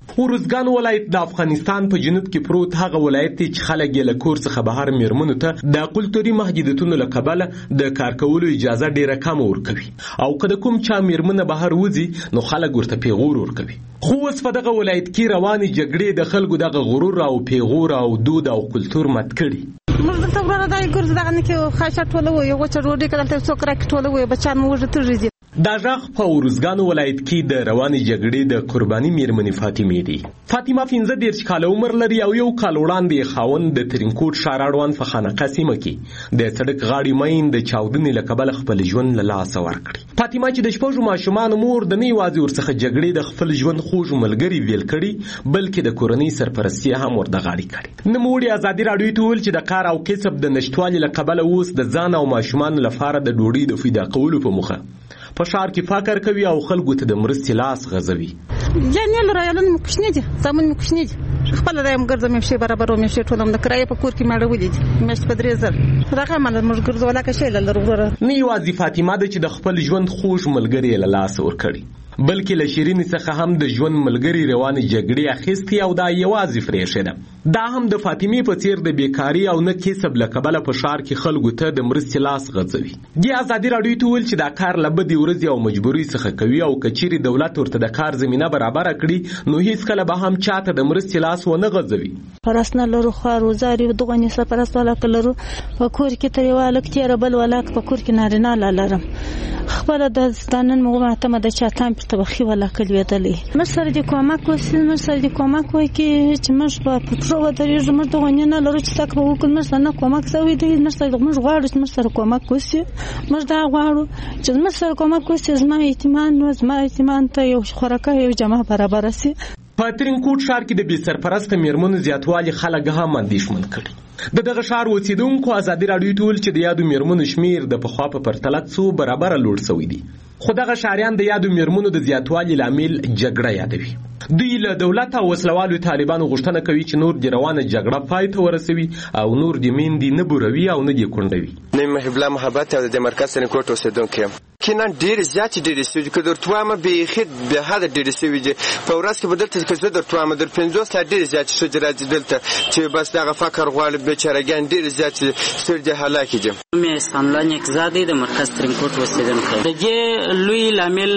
ارزګان ولایت د افغانستان په جنوب کې پروت هغه ولایت دی چې خلک یې له کور څخه بهر میرمنو ته د کلتوري محدودیتونو له کبله د کار کولو اجازه ډیره کم ورکوي او که کوم چا میرمنه بهر وځي نو خلک ورته پیغور ورکوي. خو اوس په دغه ولایت کې روانې جګړې د خلکو دغه غرور او پیغور او دود او کلتور مات کړي. موږ دلته ورانه دای ګرځ دغه نه کې خاصه ټوله وي یو چې روډي کړل ته څوک راک ټوله وي بچان موږ ته ریږي. دا ژغ په ارزګان ولایت کې د روانې جګړې د قرباني میرمنې فاطمه دی. فاطمه 15 کال عمر لري او یو کال وړاندې خاوند د ترینکوټ ښار اړوند په خانقاه سیمه کې د سړک غاړې مین د چاودنې له کبله خپل ژوند له لاسه ورکړي. فاطمه چې د شپږو ماشومانو مور د نه یوازې ورڅخه جګړې د خپل ژوند خوږ ملګري ویل کړي بلکې د کورنۍ سرپرستي هم ورته غاړې کړي. نوموړي ازادي راډیو ته ویل چې د کار او کسب د نشټوالي له کبله اوس د ځان او ماشومانو لپاره د ډوډۍ د پیدا کولو په موخه په ښار کې فقر کوي او خلکو ته د مرستې لاس غځوي. جنیل رایلن مکشنی دي زمون مکشنی دي خپل رایم ګرځم شي برابر مې شي ټولم د کرای په کور کې ماړه ولید مېشت په درېزر رقم نه موږ ګرځو ولا کې شي لرغره نه یوازې فاطمه د چې د خپل ژوند خوږ ملګری له لاس ورکړي بلکې له شیرین څخه هم د ژوند ملګری روانې جګړې اخیستي او دا یوازې فریښه ده. دا هم د فاطمه په څیر د بیکاری او نه کسب له کبله په ښار کې خلکو ته د مرستې لاس غځوي. دی ازادي راډیو ته ویل چې دا کار له بدې ورځې او مجبورۍ څخه کوي او کچيري دولت ورته د کار زمينه برابر کړي نو هیڅ کله به هم چاته د مرستې لاس ونه غځوي. پرسنل لرو خار وزاري دغه نسه پرسنل کلرو په کور کې تریواله کتیر بل ولاک په کور کې نارینه لالرم خبر د ستانن مو معتمد چاتم په تبخي ولا کلویدلې مر دې کومک وسیل مر دې کومک وای کې چې مش په پټرو درې مر دغه نه لرو چې تک به وکړ مر نه کومک زوي دې مر دغه مر غواړو مر سره کومک وسی مر دا غواړو چې مر سره کومک وسی زما اعتماد نو زما اعتماد ته یو خورکه یو جماعه برابر سي. په ترینکوټ ښار کې د بې سرپرسته میرمنو زیاتوالی خلک هم اندېښمن کړي. د دغه ښار اوسیدونکو ازادي راډیو ته ویل چې د یادو میرمنو شمیر د پخوا په پرتله څو برابره لوړ شوی دی. خو دغه ښاریان د یادو میرمنو د زیاتوالي لامل جګړه یادوي. دوی له دولت او وسلوالو طالبانو غوښتنه کوي چې نور د روانه جګړه پای ته ورسوي او نور د میندې نه بوروي او نه د کونډوي. نیم محب الله محبت او د مرکز ترینکوټ اوسیدونکو کینان ډیر زیات ډیر سوي که درتوامه به خید به حد ډیر سوي دي په ورځ کې بدلته کې زه درتوامه در 50 لا ډیر زیات شو راځي دلته چې بس دغه فقر غواړي بیچارهګان ډیر زیات سر دي هلاکې دي. مې استانلا نیکزادې د مرکز ترینکوټ اوسیدونکو د دې لوی لامل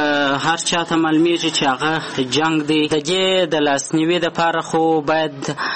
هر چا ته معلومیږي چې هغه جنگ دی. د دې د لاسنیوي لپاره خو باید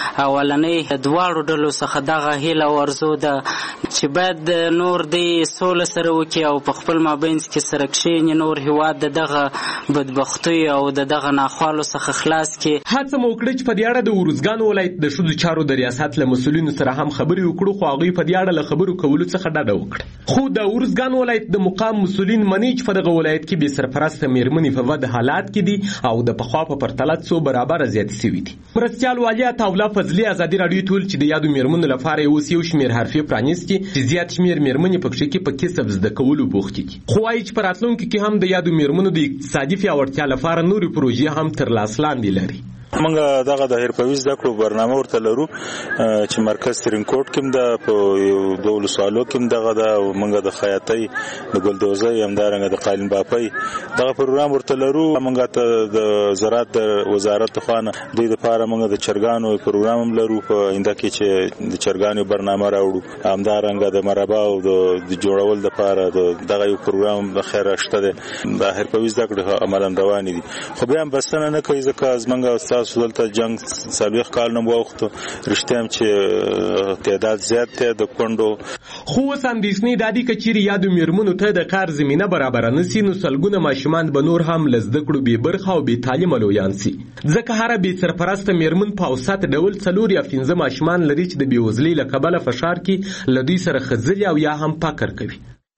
اولنۍ دواړو ډلو څخه دغه هیله ورزو ده چې باید نور دی سوله سره وکړي او په خپل مابینځ کې سره کښېني نور هېواد د دغه بدبختۍ او د دغه ناخوالو څخه خلاص کړي. هڅه مو وکړه چې په دې اړه د ارزګان ولایت د ښځو چارو د ریاست له مسؤلینو سره هم خبرې وکړو خو هغوی په دې اړه له خبرو کولو څخه ډډه وکړه. خو د ارزګان ولایت د مقام مسؤلین مني چې په دغه ولایت کې بې سرپرسته میرمنې په بد حالات کې دي او د پخوا په پرتله څو برابره زیاتې شوي دي. مرستیال والي عطاالله فضلي ازادي راډیو ته ویل چې د یادو میرمنو لپاره اوس یو شمېر حرفې پرانیستي چې زیات شمېر میرمنې پکښې کې په کسب زده کولو بوختې دي. خو وایي چې په راتلونکي کې هم د یادو میرمنو د اقتصادي پیاوړتیا لپاره نورې پروژې هم تر لاس لاندې لري. موږ دغه د حرفوي زده کړو برنامه ورته لرو چې مرکز ترینکوټ کې د په دولو سوالو کې دغه د موږ د خیاطۍ د ګلدوزۍ همدارنګه د قالین باپۍ دغه پروګرام ورته لرو. موږ ته د زراعت د وزارت خوانه دوی لپاره موږ د چرګانو پروګرام هم لرو په انده کې چې د چرګانو برنامه راوړو همدارنګه د مرباو د جوړول لپاره دغه یو پروګرام د خیر شته د حرفوي زده کړو عملاً روان دي. خو بیا هم بسنه نه کوي ځکه زمونږ دلته جنگ سالوخ کال نه وخت رښتیا چې تعداد زیات دی د کندو. خو سندېسنی دادی کچيري یادو میرمنو ته د کار زمينه برابر نه سي نو سلګونه ماشومان به نور هم لزده کړو به برخه او به تعلیم لویان سي. ځکه هر به سرپرسته میرمن په اوسط ډول څلور یا 15 ماشومان لري چې د بیوزلۍ له کبله فشار کې لدی سره خزل او یا هم پاکر کوي.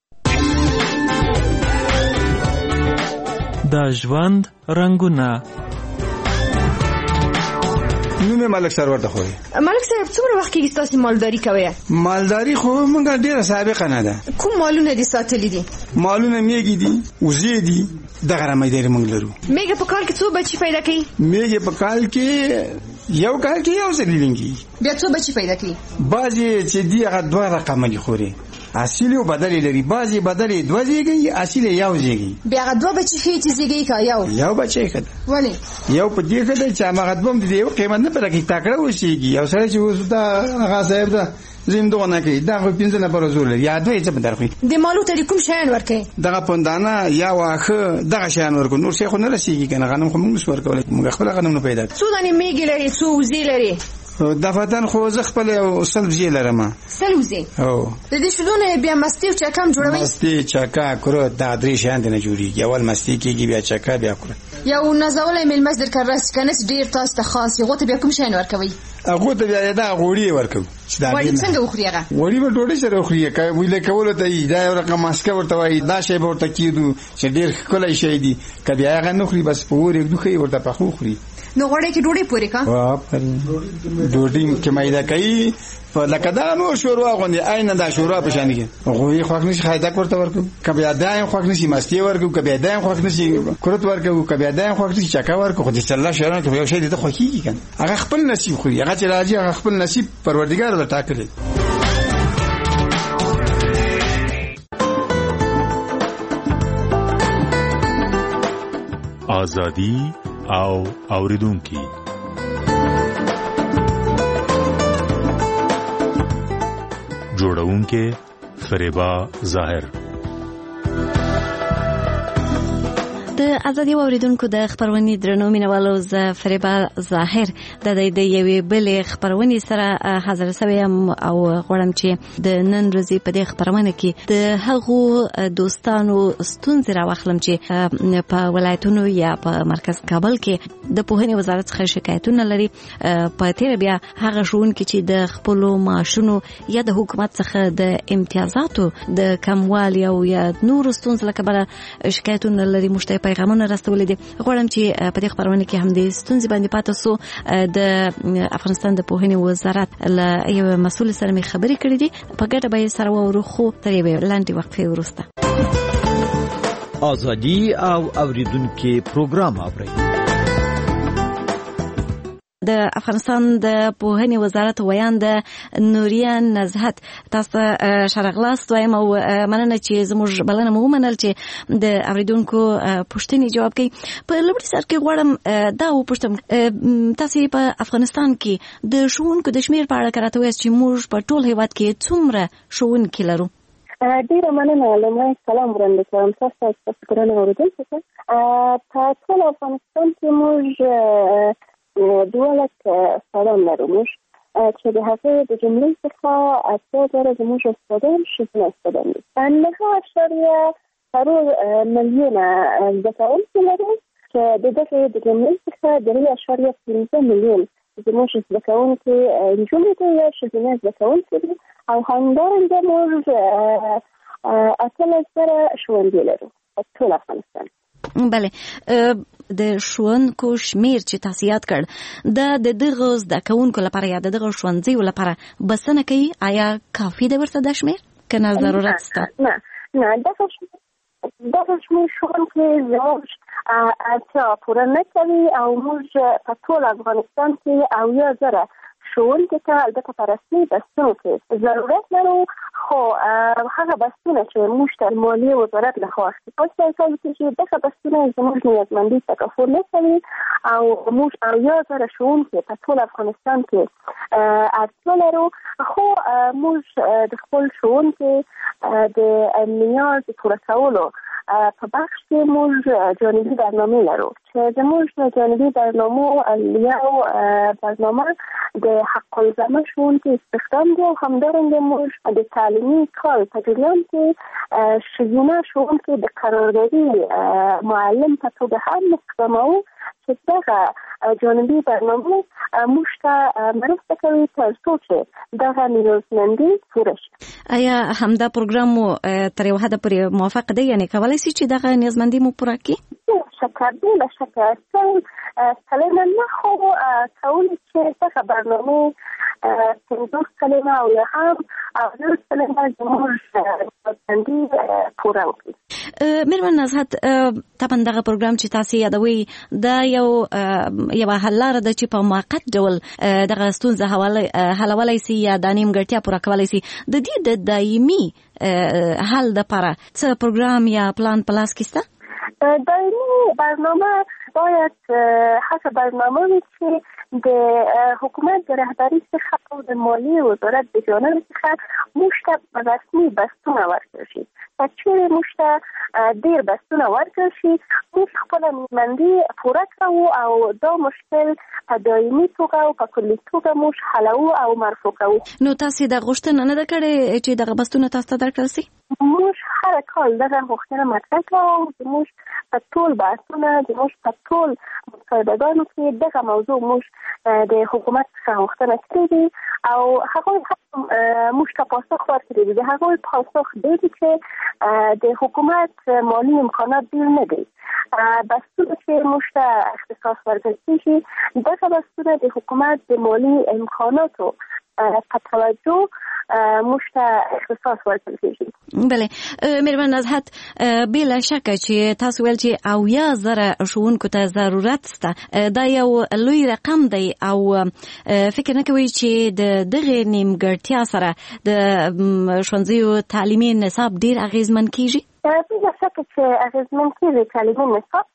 د ژوند رنگونه نومې ملک سرور ته خوي. ملک صاحب څومره وخت کې تاسو مالداري کوئ؟ مالداري خو موږ ډیره سابقه نه ده. کوم مالونه دي ساتلي دي؟ مالونه میږي دي وزې دي دغه رمې ډیره موږ لرو. میږي په کال کې څو بچي پیدا کوي؟ میږي په کال کې یو کال کې یو ځل لینګي بیا څو بچي پیدا کړي. بعضې چې دي هغه دوه رقمه دي خوري اصیل او بدلې لري. بعضې بدلې دوه زیږي اصیل یو زیږي. بیا هغه دوه بچي ښې چې زیږي که یو بچی ښه ده. ولې یو په دې ښه ده چې هماغه دوه هم د یو قیمت نه پیدا کوي تکړه اوسېږي. یو سړی چې اوس دا هغه صاحب ده زندونه کوي دا خو 15 نفر زور لري یا دوی څه به درخوي. د مالو ته کوم شیان ورکوي؟ دغه پندانه یا واخه دغه شیان ورکو. نور شي خو نه رسیږي کنه. غنم خو موږ ورکول موږ خپل غنم نه پیدا. څو دانې میږي لري څو وزې لري؟ د فتن خو زه خپل یو سل وزې لرم. سل وزې؟ او د دې شلونه بیا مستی او چکه هم جوړوي؟ مستی چکه کورو دا درې شیان نه جوړیږي. اول مستی کېږي بیا چکه بیا کورو. یو نازولې میلمس در کړه کنس ډیر تاسو ته خاص یو ته بیا کوم شیان ورکوي؟ هغه ته بیا دا غوړي ورکو. وړي څنګه وخوري هغه؟ وړي به ډوډۍ سره وخوري. که ویل کول ته دا یو رقم ماسکه ورته وایي دا شی به ورته کېدو چې ډېر ښکلی شی دي. که بیا هغه نه خوري بس په اور یک دوښه یې ورته پخو خوري. نو غوړی کې ډوډۍ پورې کا؟ ډوډۍ کې میده کوي لکه دا نور شوروا غوندې عین دا شوروا په شان کې. غوړي خوښ نشي خایدک ورته ورکو. که بیا دا یې خوښ نشي مستی ورکو. که بیا دا یې خوښ نشي کورت ورکو. که بیا دا یې خوښ نشي چکه ورکو. خو دې الله شران کې یو شی دې ته خوښیږي کنه. هغه خپل نصیب خوري. هغه چې راځي هغه خپل نصیب پروردګار ورته ټاکلی. آزادی او اوریدونکي جوړونکي فریبا ظاهر. د ازادي اوریدونکو د خبرونې درنو مینوالو ز فریبا ظاهر د یوې بلې خبرونې سره حاضر شوم او غواړم چې د نن ورځې په دې خبرونه کې د هغو دوستانو ستونزې راوخلم چې په ولایتونو یا په مرکز کابل کې د پوهنې وزارت څخه شکایتونه لري. په تیر بیا هغه ښوونکي چې د خپلو معاشونو یا د حکومت څخه د امتیازاتو د کموالي او یا نورو ستونزو له کبله شکایتونه لري مشته پیغامونه راستولې دي. غواړم چې په دې خبرونه کې هم د ستونزې باندې پاتې سو. د افغانستان د پوهنې وزارت له یو مسؤل سره مې خبرې کړې دي. په ګډه به یې سره وورو خو تر یوې لاندې وقفې وروسته ازادي او اوریدونکو پروګرام اوري. د افغانستان د پوهنې وزارت ویان د نوریا نزهت تاسو شرغلاست وایم او مننه چې زموږ بلنه مو ومنل چې د اوریدونکو پوښتنې جواب کړي. په لومړي سر کې غواړم دا وپوښتم تاسو په افغانستان کې د ښوونکو د شمیر په اړه راته وایاست چې موږ په ټول هیواد کې څومره ښوونکي لرو؟ ډیره مننه. لومړی سلام وړاندې کوم تاسو ته ګرانه اوریدونکو. په ټول افغانستان کې موږ 12 سلام لرو. موږ چې د هغې د جملې څخه 80% زموږ استادان ښځینه استادان دي. 9.4 میلیونه زده کوونکي لرو چې د دغې د جملې څخه 3.5 میلیون زموږ زده کوونکي نجونې دي یا ښځینه زده کوونکي دي او همدارنګه موږ 18,000 ښوونځي لرو په ټول افغانستان. بله د ښوونکو شمیر چې تاسو یاد کړ د دغه زده کوونکو لپاره یا دغه ښوونځیو لپاره بسنه کوي؟ آیا کافي دی ورته د شمیر که نه ضرورت شته؟ نه دغه شمیر ښوونکي زموږ اړتیا پوره نه کوي او موږ په ټول افغانستان کې 80,000 ښوونکي ته البته په رسمي بستونو کې ضرورت لرو. خو هغه بستونه چې موږ ته مالیې وزارت لخوا اخیستل کوي چې دغه بستونه زموږ نیازمندي تکفل نه کوي او موږ 80,000 ښوونکي په ټول افغانستان کې اړتیا لرو. خو موږ د خپل ښوونکي د نیاز پوره کولو په بخش کې موږ جانبي برنامه لرو چې زموږ جانبي برنامه یو برنامه د حق الزامه ښوونکي استخدام دی او همدارنګه موږ د تعلیمي کال په جریان کې ښځینه ښوونکي د قراردادي معلم په توګه هم استخداموو چې دغه جانبي برنامه موږ ته مرسته کوي تر څو چې دغه نیازمندي پوره شي. آیا همدا پروګرام مو تر یو حده پورې موافق دی؟ یعنې کولی شي چې دغه نیازمندي مو پوره کړي؟ بله شکه کلمه نه خو کولی چې دغه برنامه 50 کلمه او یا هم 10 کلمه زموږ نیازمندي پوره وکړي. میرمن نزهت طبعا دغه پروګرام چې تاسو یادوي دا یو حل لاره ده چې په موقت ډول دغه ستونزه حلولای شي یا د نیمګړتیا پوره کولای شي. د دې د دایمي حل لپاره څه پروګرام یا پلان په لاس کې شته؟ دایمي برنامه باید هغه برنامه وي چې د حکومت د رهبرۍ څخه او د مالیې وزارت د جانب څخه موږ ته رسمي بستونه ورکړل شي. که چیرې موږ ته ډېر بستونه ورکړل شي موږ خپله نیمندي پوره کوو او دا مشکل په دایمي توګه او په کلي توګه موږ حلوو او مرفوع کوو. نو تاسې د غوښتنه نه ده کړې چې دغه بستونه تاسو ته درکړل شي؟ موږ هر کال دغه غوښتنه مطرح کوو چې موږ په ټول بحثونه زموږ په ټول مصاحبهګانو کې دغه موضوع موږ د حکومت څخه غوښتنه کړې دي او هغوی هم موږ ته پاسخ ورکړی دی. د هغوی پاسخ دی چې د حکومت مالي امکانات ډېر نه دي. بستونه چې موږ ته اختصاص ورکړل کېږي دغه بستونه د حکومت د مالي امکاناتو په توجه موږ ته اختصاص ورکړل کېږي. بله میرمن نزهت بلا شکه چې تاسو ویل چې 80,000 ښوونکو ته ضرورت شته دا یو لوی رقم دی او فکر نه کوئ چې د دغه نیمګړتیا سره د ښوونځیو تعلیمي نصاب ډېر اغیزمن کیږي؟ بلا شکه چې اغیزمن کیږي تعلیمي نصاب.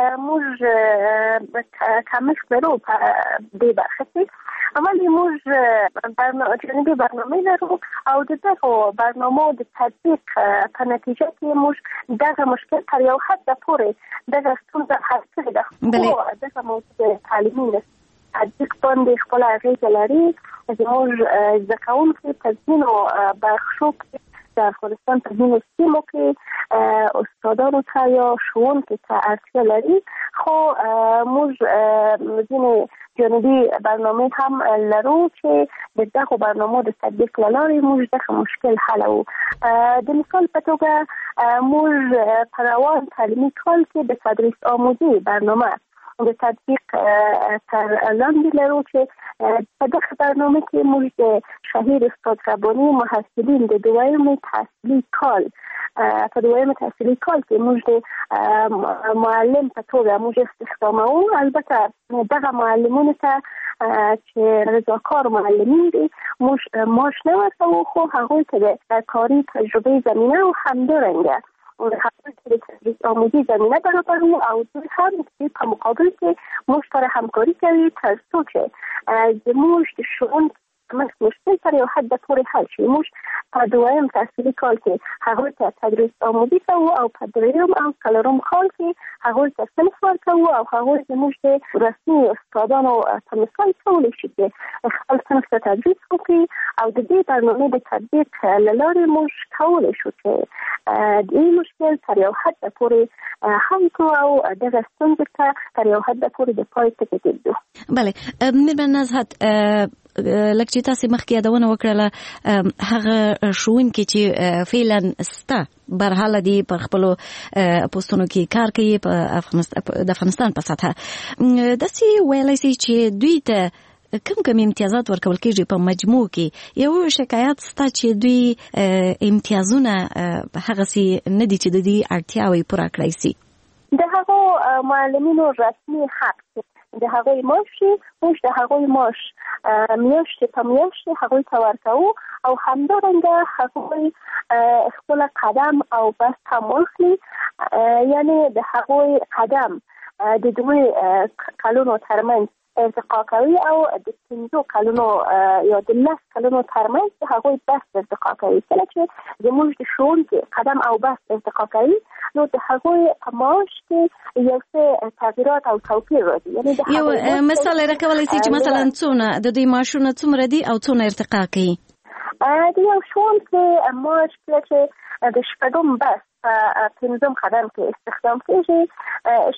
موږ کمښت لرو په دې برخه کې. اولی موږ جانبي برنامه لرو او د دغه برنامو د تطبیق په نتیجه کې موږ دغه مشکل تر یو حد پورې دغه ستونزه حل کړې ده. خو دغه موضوع تعلیمي تطبیق باندې خپله اغېزه لري. زموږ زده کوونکي په ځینو برخو کې د افغانستان په ځینو سیمو کې استادانو ته یا ښوونکو ته اړتیا لري. خو موږ ځینې جانبي برنامه هم لرو چې د دغه برنامو د تطبیق له لارې موږ دغه مشکل حلوو. د مثال په توګه موږ په روان تعلیمي کال کې د تدریس آموزي برنامه د تطبیق تر لاندې لرو چې په دغه برنامه کې موږ د شهیر استاد رباني محصلین د دویم تحصیلي کال په دویم تحصیلي کال کې موږ د معلم په توګه موږ استخداموو. البته دغه معلمونو ته چې رضاکار معلمین دي موږ معاش نه ورکوو خو هغوی ته د کاري تجربه زمینه او همدارنګه هغوی ته د تدریس آموزي زمینه برابروو او دوی هم په مقابل کې موږ سره همکاري کوي تر څو چې زموږ د ښوونکو مشکل تر یو حد پورې حل شي. موږ په دویم تحصیلي کال کې هغوی ته تدریس آموزي کوو او په دریم او څلورم کال کې هغوی ته صنف ورکوو او هغوی زموږ د رسمي استادانو په مثال کولی شي چې خپل صنف ته تدریس وکړي او د دې برنامې د تطبیق له لارې موږ کولی شو چې دې مشکل تر یو حد پورې حل کړو او دغه ستونزې ته تر یو حد پورې د پای ته ورسوو. بله میرمن نزهت لکه چې تاسو مخکې یادونه وکړله هغه ښوونکي چې فعلا سته برحاله دي په خپلو پوسټونو کې کار کوي په د افغانستان په سطحه داسې ویلی شي چې دوی ته کم امتیازات ورکول کېږي په مجموع کې یو شکایت شته چې دوی امتیازونه هغسې نه دي چې د دې اړتیاوې پوره کړی شي. د هغو معلمینو رسمي حق د هغوی معاش موږ د هغوی معاش میاشتې په میاشتې هغوی ته ورکوو او همدارنګه هغوی خپل قدم او بست هم واخلي. یعنی د هغوی قدم د 2 کلونو ترمنځ ارتقا کوي او د 15 کلونو یا د 10 کلونو ترمنځ هغوی بست ارتقا کوي. کله چې زموږ د ښوونکي قدم او بست ارتقا کوي نو د هغوی په معاش کې یو څه تغییرات او توپیر راځي. یو مثال راکولی شي چې مثلا څونه د دوی معاشونه څومره دي او څونه ارتقا کوي؟ د یو ښوونکي معاش چې د شپږم بست په 15 قدم کې استخدام کېږي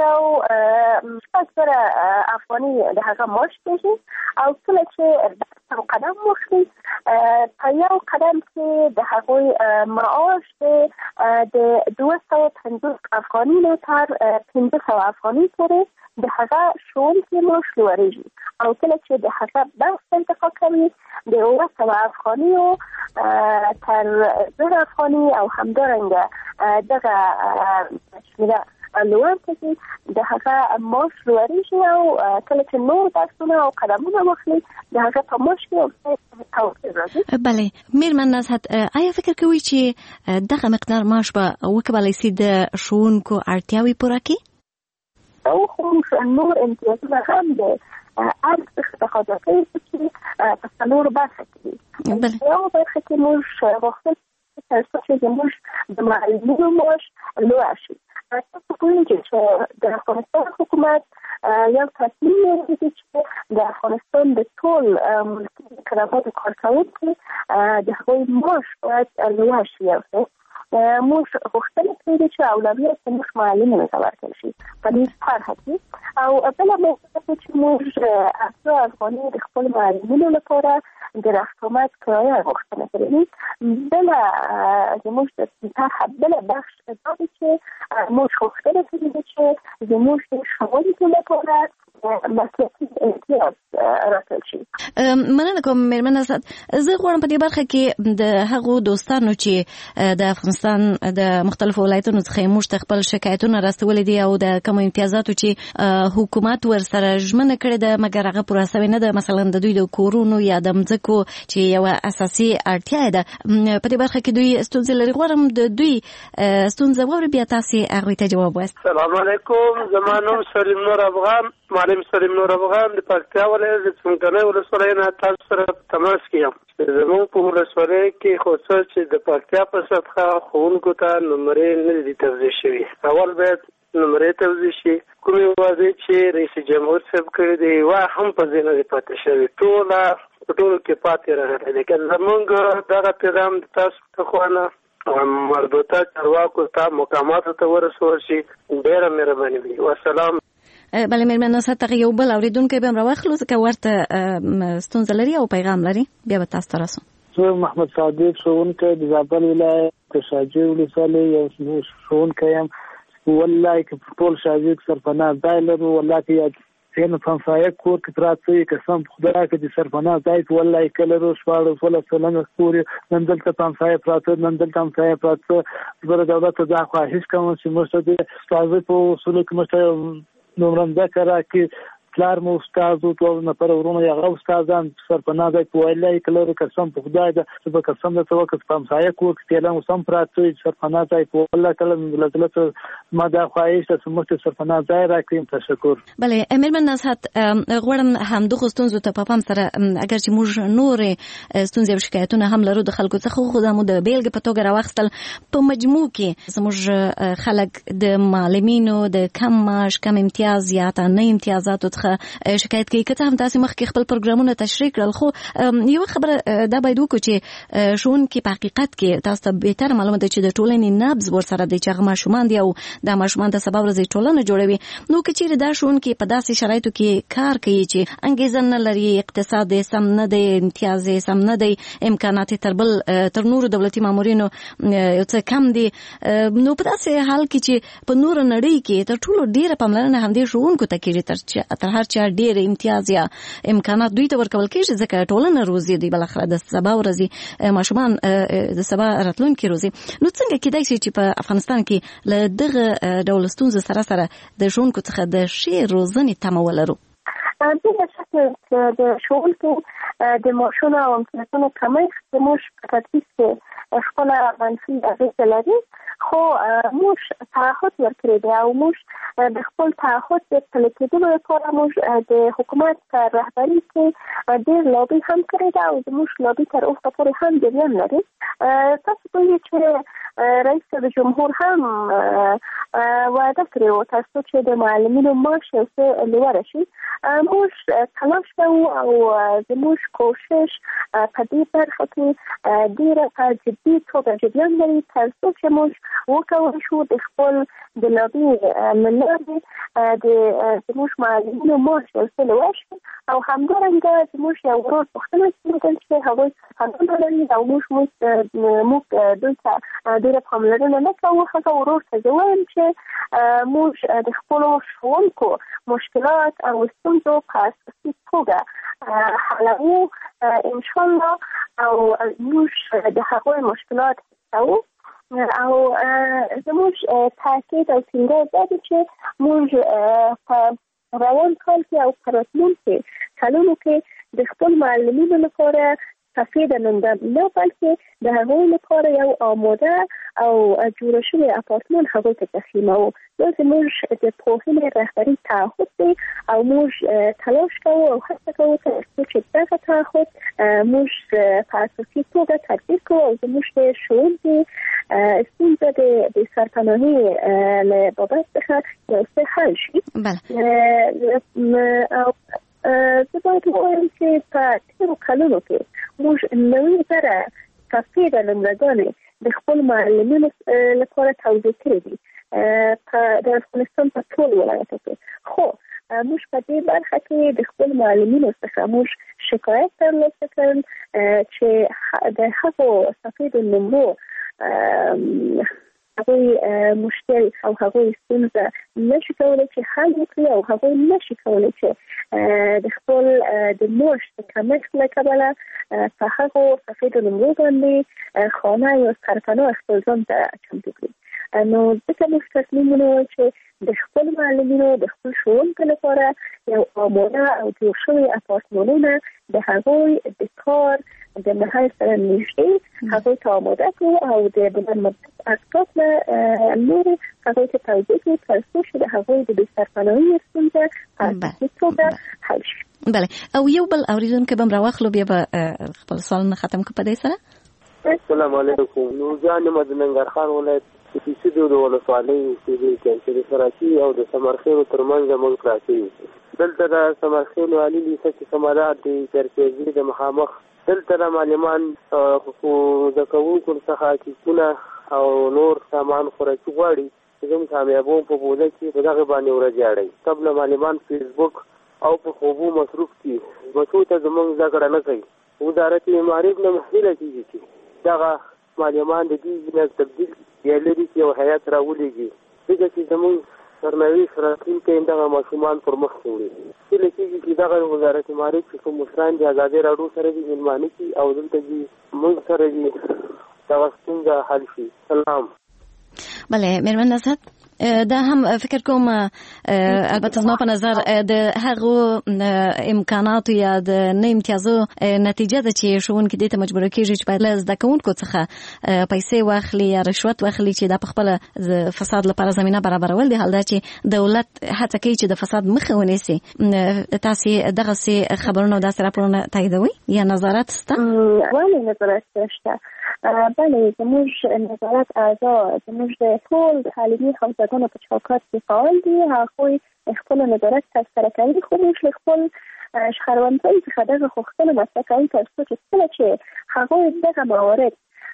6,000 افغاني د هغه معاش کېږي او کله چې قدم واخلي په یو قدم کې د هغوی معاش د 250 افغاني نه تر 500 افغاني پورې د هغه ښوونکي معاش لوړېږي او کله چې د هغه بحث انتخاب کوي د 200 افغاني او تر 1000 افغاني او همدارنګه دغه شمیره لوړ کې د هغه معاش لوړیږي او کله چې نور درسونه او قدمونه واخلي د هغه په معاش کې توسعه راځي. بله میرمن نزهت، آیا فکر کوئ چې دغه مقدار معاش به وکولای شي د ښوونکو اړتیاوې پوره کړي؟ او خو نور امتیازونه هم د ارزښت تقاضا کوي چې په څلورو برخه کې دي. یو برخه کې موږ غوښتل چې زموږ د معلمینو معاش لوړ شي. تاسو پوهیږئ چې د افغانستان حکومت یو تصمیم لري چې د افغانستان د ټول ملکي کارګرانو کارکوونکو د هغوی معاش باید لوړ شي. موږ غوښتنه کوي چې اولویت زموږ معلمینو ته ورکړل شي په دې طرحه کې. او بله موضوع چې موږ 2 افغاني د خپل معلمینو لپاره د رحمت کرایه غوښتنه کړې. بله زموږ د طرحه بله بخش دا دی چې موږ غوښتنه کړې چې زموږ د ښوونکو لپاره مسلکي امتیاز راکړل شي. مننه کوم میرمن نزهت. زه غواړم په دې برخه کې د هغو دوستانو چې د افغانستان د مختلفو ولایتونو څخه موږ ته خپل شکایتونه راستولي دي او د کوم امتیازاتو چې حکومت ورسره ژمنه کړې ده مګر هغه پوره شوې نه ده، مثلا د دوی د کورونو یا د مځکو چې یو اساسي اړتیا ده، په دې برخه کې دوی ستونزې لري. غواړم د دوی ستونزه واوري بیا تاسو هغوی ته جواب وایاست. السلام علیکم، زما نوم سلیم نور افغان، معلم سلیم نور افغان د پکتیا ولایت د څمکنیو ولسوالۍ نه تاسو سره تماس کې یم. زموږ په ولسوالۍ کې خو څه چې د پکتیا په سطحه ښوونکو ته نمرې نه دي توزیع شوي. اول باید نمرې توزیع شي. کومې وعدې چې رئیس جمهور صاحب کړي دي یوه هم په ځای نه دي پاتې شوي، ټوله په ټولو کې پاتې راغلی دی. که زموږ دغه پیغام د تاسو تخوانه مربوطه چارواکو ته مقاماتو ته ورسول شي ډېره مهرباني وي. والسلام. بله میرمن نزهت، دغه یو بل اورېدونکی به هم راواخلو ځکه ورته ستونزه لري او پیغام لري، بیا به تاسو ته رسو. زه محمد صادق ښوونکی د زابل ولایت د شاجوی ولسوالۍ یو ښوونکی یم. والله که ټول شاجوی کې سرپناه ځای لرو، والله که سین پنځه کور کې پراته قسم خدای کې د سرپناه ځای والله کله رو شپاړو ولا سلام کور نن دلته پنځه پراته، نن دلته پنځه پراته. زه دولت ته خواهش کوم چې موږ ته استاد په اصول کې موږ نومرنده کرا کې پلار مو استاد او ټول نفر ورونه یغه استادان سرپناه ځای په والله کله قسم په خدای ده چې په قسم ته وکړ پنځه کور کې تلم سم پراته سرپناه ځای په والله کله دولت ما دا خواهش ته موږ سرپناه ځای راکړم. تشکر. بله میرمن نزهت، غواړم هم دغه ستونزو ته په پام سره اگر چې موږ نور ستونزې او شکایتونه هم لرو د خلکو څخه، خو دا مو د بیلګې په توګه راوخیستل. په مجموع کې زموږ خلک د معلمینو د کم معاش، کم امتیاز یا نه امتیازاتو څخه شکایت کوي. که هم تاسو مخکې خپل پروګرامونه تشریح کړل، خو یو خبره دا باید وکړو چې ښوونکي په حقیقت کې تاسو ته بهتره معلومه ده چې د ټولنې نبض ورسره دی چې هغه ماشومان دي او دا ماشومان د سبا ورځې ټولنه جوړوي. نو که چیرې دا ښوونکي په داسې شرایطو کې کار کوي چې انګیزه نه لري، اقتصاد سم نه دی، امتیاز سم نه دی، امکانات تر نورو دولتي مامورینو یو څه کم دي، نو په داسې حال کې چې په نورو نړۍ کې تر ټولو ډیره پاملرنه همدې ښوونکو ته کېږي تر هر چا ډیر امتیاز یا امکانات دوی ته ورکول کېږي ځکه ټولنه روزي دی بلخره د سبا ورځې ماشومان د سبا راتلونکي روزي. نو څنګه کېدای شي چې په افغانستان کې له دغه ډول ستونزو سره د ښوونکو څخه د ښې روزنې تمه ولرو؟ بلا شک د ښوونکو د معاشونو او امتیازونو کمښت زموږ په تدریس کې خپله منفي اغېزه لري، خو موږ تعهد ورکړی دی او موږ د خپل تعهد د پلي کېدلو لپاره موږ د حکومت په رهبري کې ډېر لابي هم کړې ده او زموږ لابي تر اوسه پورې هم جریان لري. تاسو پوهیږئ چې رئیس جمهور هم وعده کړې وه ترڅو چې د معلمینو معاش یو څه لوړه شي. موږ تلاش کوو او زموږ کوشش په دې برخه کې ډېره په جدي توګه جریان لري ترڅو چې موږ وکولی شو د خپل د لابي له لارې د زموږ معلمینو معاش یو څه لوړ شي او همدارنګه زموږ یو ورور پوښتنه کېدل چې هغوی قانون لري او موږ دوی ته ډېره پاملرنه نه کوو. هغه ورور ته زه وایم چې موږ د خپلو ښوونکو مشکلات او ستونزو په اساسي توګه حلوو انشاءالله او موږ د هغوی مشکلات حلوو او زموږ تاکید او ټینګار دا دی چې موږ په روان کال کې او په راتلونکي کلونو کې د خپل معلمینو لپاره سفید ننده نه بلکې د هغوی لپاره یو آماده او جوړ شوی اپارتمان هغوی ته تسلیموو. دا زموږ د پوهنې رهبري تعهد دی او موږ تلاش کوو او هڅه کوو تر څو چې دغه تعهد موږ په اساسي توګه تطبیق کوو او زموږ د ښوونکي ستونزه د سرپناهي له بابت څخه یو څه حل شي. زه باید ووایم چې په تېرو کلونو کې موږ نوي زره سفیده نمرګانې د خپل معلمینو لپاره توضیح کړې دي د افغانستان په ټول ولایتو کې. خو موږ په دې برخه کې د خپل معلمینو څخه موږ شکایت ترلاسه کړل چې د هغو سفیدو نمرو هغوی مشکل او هغوی ستونزه نشي کولی چې حل وکړي او هغوی نشي کولی چې د خپل د معاش د کمښت له کبله په هغو سفیدو نمرو باندې خانه یا سرپناه خپل ځان ته چمتو کړي. نو ځکه موږ تصمیم ونیول چې د خپل معلمینو د خپل ښوونکو لپاره یو آماده او جوړ شوي اپارتمانونه د هغوی د کار د محل سره نږدې هغوی ته آماده کړو او د بلند مدت اسباب له نورو هغوی ته توضیح کړو تر څو چې د هغوی د بېسرپناهي ستونزه په اساسي توګه حل شي. بله او یو بل اورېدونکی به م راواخلو بیا به خپل سوالونه ختم کړو په دې سره. السلام علیکم. نورجان یم د ننګرهار ولایت د پیسیدو د ولسوالۍ اوسېدونکی چې د کراچي او د سمرخیلو ترمنځ زموږ کراچي. دلته د سمرخیلو عالي لیسه کې سمارات د چرکیزي د مخامخ دلته د معلمان زده کوونکو څخه کیسونه او نور سامان خوراکي غواړي چې زموږ کامیابوم په بوده کې په دغه باندې ورځ اړوي. طبله معلمان فیسبوک او په خوبو مصروف دي. بچو ته زموږ زده کړه نه کوي. وزارت معارف نه محصله کېږي چې دغه معلمان د دې نه تبدیل یا لري چې یو هیات راولېږي ځکه چې زموږ سرنوشت راتلونکی دغه ماشومان پر مخ وړي. هیله کېږي چې دغه وزارت معارف چې کوم مشران د ازادۍ راډیو سره دي مېلمانه کړي او دلته دي موږ سره دي دغه ستونزه حل شي. سلام. بله مېرمن نصرت دا هم فکر کوم البته زما په نظر د هغو امکاناتو یا د نه امتیازو نتیجه ده چې ښوونکي دې ته مجبور کېږي چې باید له زده کوونکو څخه پیسې واخلي یا رشوت واخلي چې دا په خپله فساد لپاره زمینه برابرول دي. حال دا چې دولت هڅه کوي چې د فساد مخه ونیسي. تاسې دغسې خبرونه او داسې راپورونه تاییدوئ یا نظارت شته؟ ولې نظارت شته؟ بله زموږ نظارت اعضا زموږ د ټول تعلیمي همزادانو په چوکاټ کې فعال دي. هغوی خپل نظارت ترسره کوي خو موږ له خپل شخړوندۍ څخه دغه غوښتنه مطرح کوو تر څو چې کله چې هغوی دغه موارد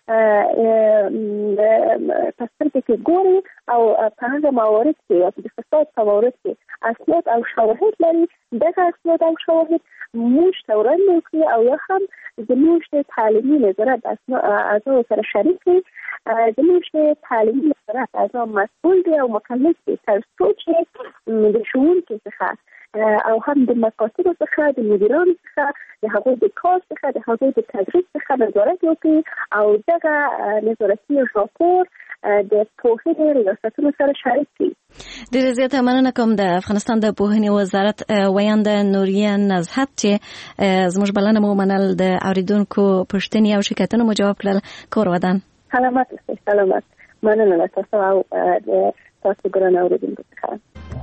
په سترګو کې ګوري او په هغه موارد کې د فساد په موارد کې اسناد او شواهد لري دغه اسناد او شواهد موږ ته وړاندې کړي او یا هم زموږ د تعلیمي نظارت اعضاو سره شریک کړي. زموږ د تعلیمي نظارت اعضا مسئول دي او مکلف دي تر څو چې د ښوونکي څخه او هم د مکاتبو څخه د مدیرانو څخه د هغوی د کار څخه د هغوی د تدریس څخه نظارت وکړي او دغه نظارتي راپور د پوهنې ریاستونو سره شریک کړي. ډېره زیاته مننه کوم د افغانستان د پوهنې وزارت ویانده نوریه نزهت چې زموږ بلنه مو ومنل د اورېدونکو پوښتنې او شکایتونه مو جواب کړل. کور ودان. سلامت اوسئ. سلامت. مننه له تاسو او د تاسو ګران اورېدونکو څخه.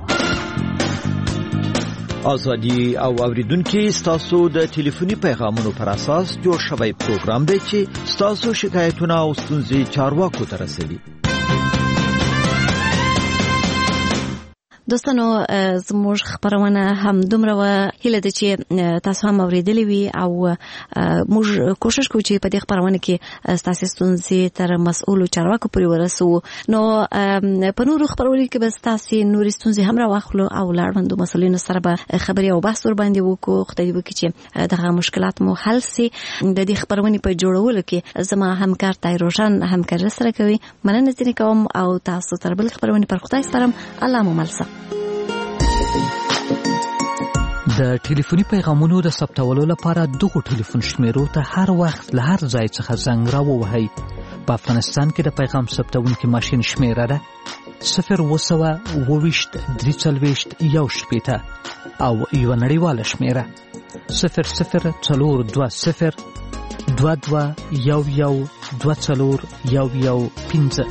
ازادي او اوریدونکو ستاسو د ټلیفوني پیغامونو پر اساس جوړ شوی پروګرام دی چې ستاسو شکایتونه او ستونزې چارواکو ته رسوي. دوستانو زموږ خبرونه هم دومره هیله ده چې تاسو هم اوریدلې وي او موږ کوشش کوو چې په دې خبرونه کې تاسو ستونزې تر مسؤلو چارواکو پورې ورسو. نو په نورو خبرونو کې به تاسو نورې ستونزې هم راوخلو او لاړوندو مسؤلینو سره به خبرې او بحث ور باندې وکړو. خدای دې وکړي چې دغه مشکلات مو حل شي. د دې خبرونې په جوړولو کې زما همکار تایروژان همکاري سره کوي. مننه ځینې کوم او تاسو تر بل خبرونې پر خدای سپارم. الله مو ملسه. د ټلیفوني پیغامونو د ثبتولو لپاره دغه ټلیفون شمیرو ته هر وخت له هر ځای څخه زنګ راووهئ. په افغانستان کې د پیغام ثبتونکي ماشین شمیره ده 0202341 او یو نړیواله شمیره 002022112415.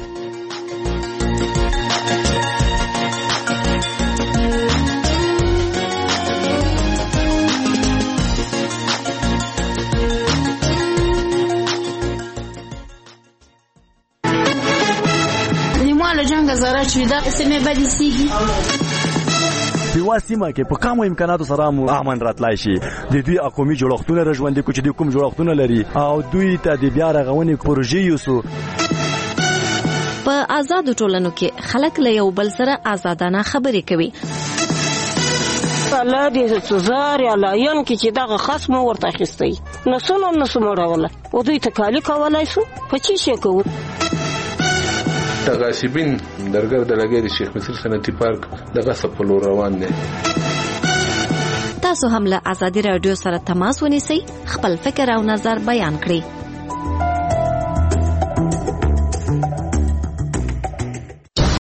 زاره چې دا سمې بدې سیږي په سیمه کې په کومو امکاناتو سره مو امن راتلای شي. د دوی اقومي جوړښتونه رژوندې کوي چې د کوم جوړښتونه لري او دوی ته د بیا رغونې پروژې یوسو. په آزاد ټولنو کې خلک له یو بل سره آزادانه خبرې کوي. الله دې زار یا لاین کې چې دغه خصم ورته اخیستی نسو مړوله او دوی تکالی کولای شو په چی شي کوو. تغاصبین درګر د لګي د شیخ مصر صنعتي پارک دغه سپلو روان دي. تاسو هم له آزادي رادیو سره تماس ونیسئ، خپل فکر او نظر بیان کړئ.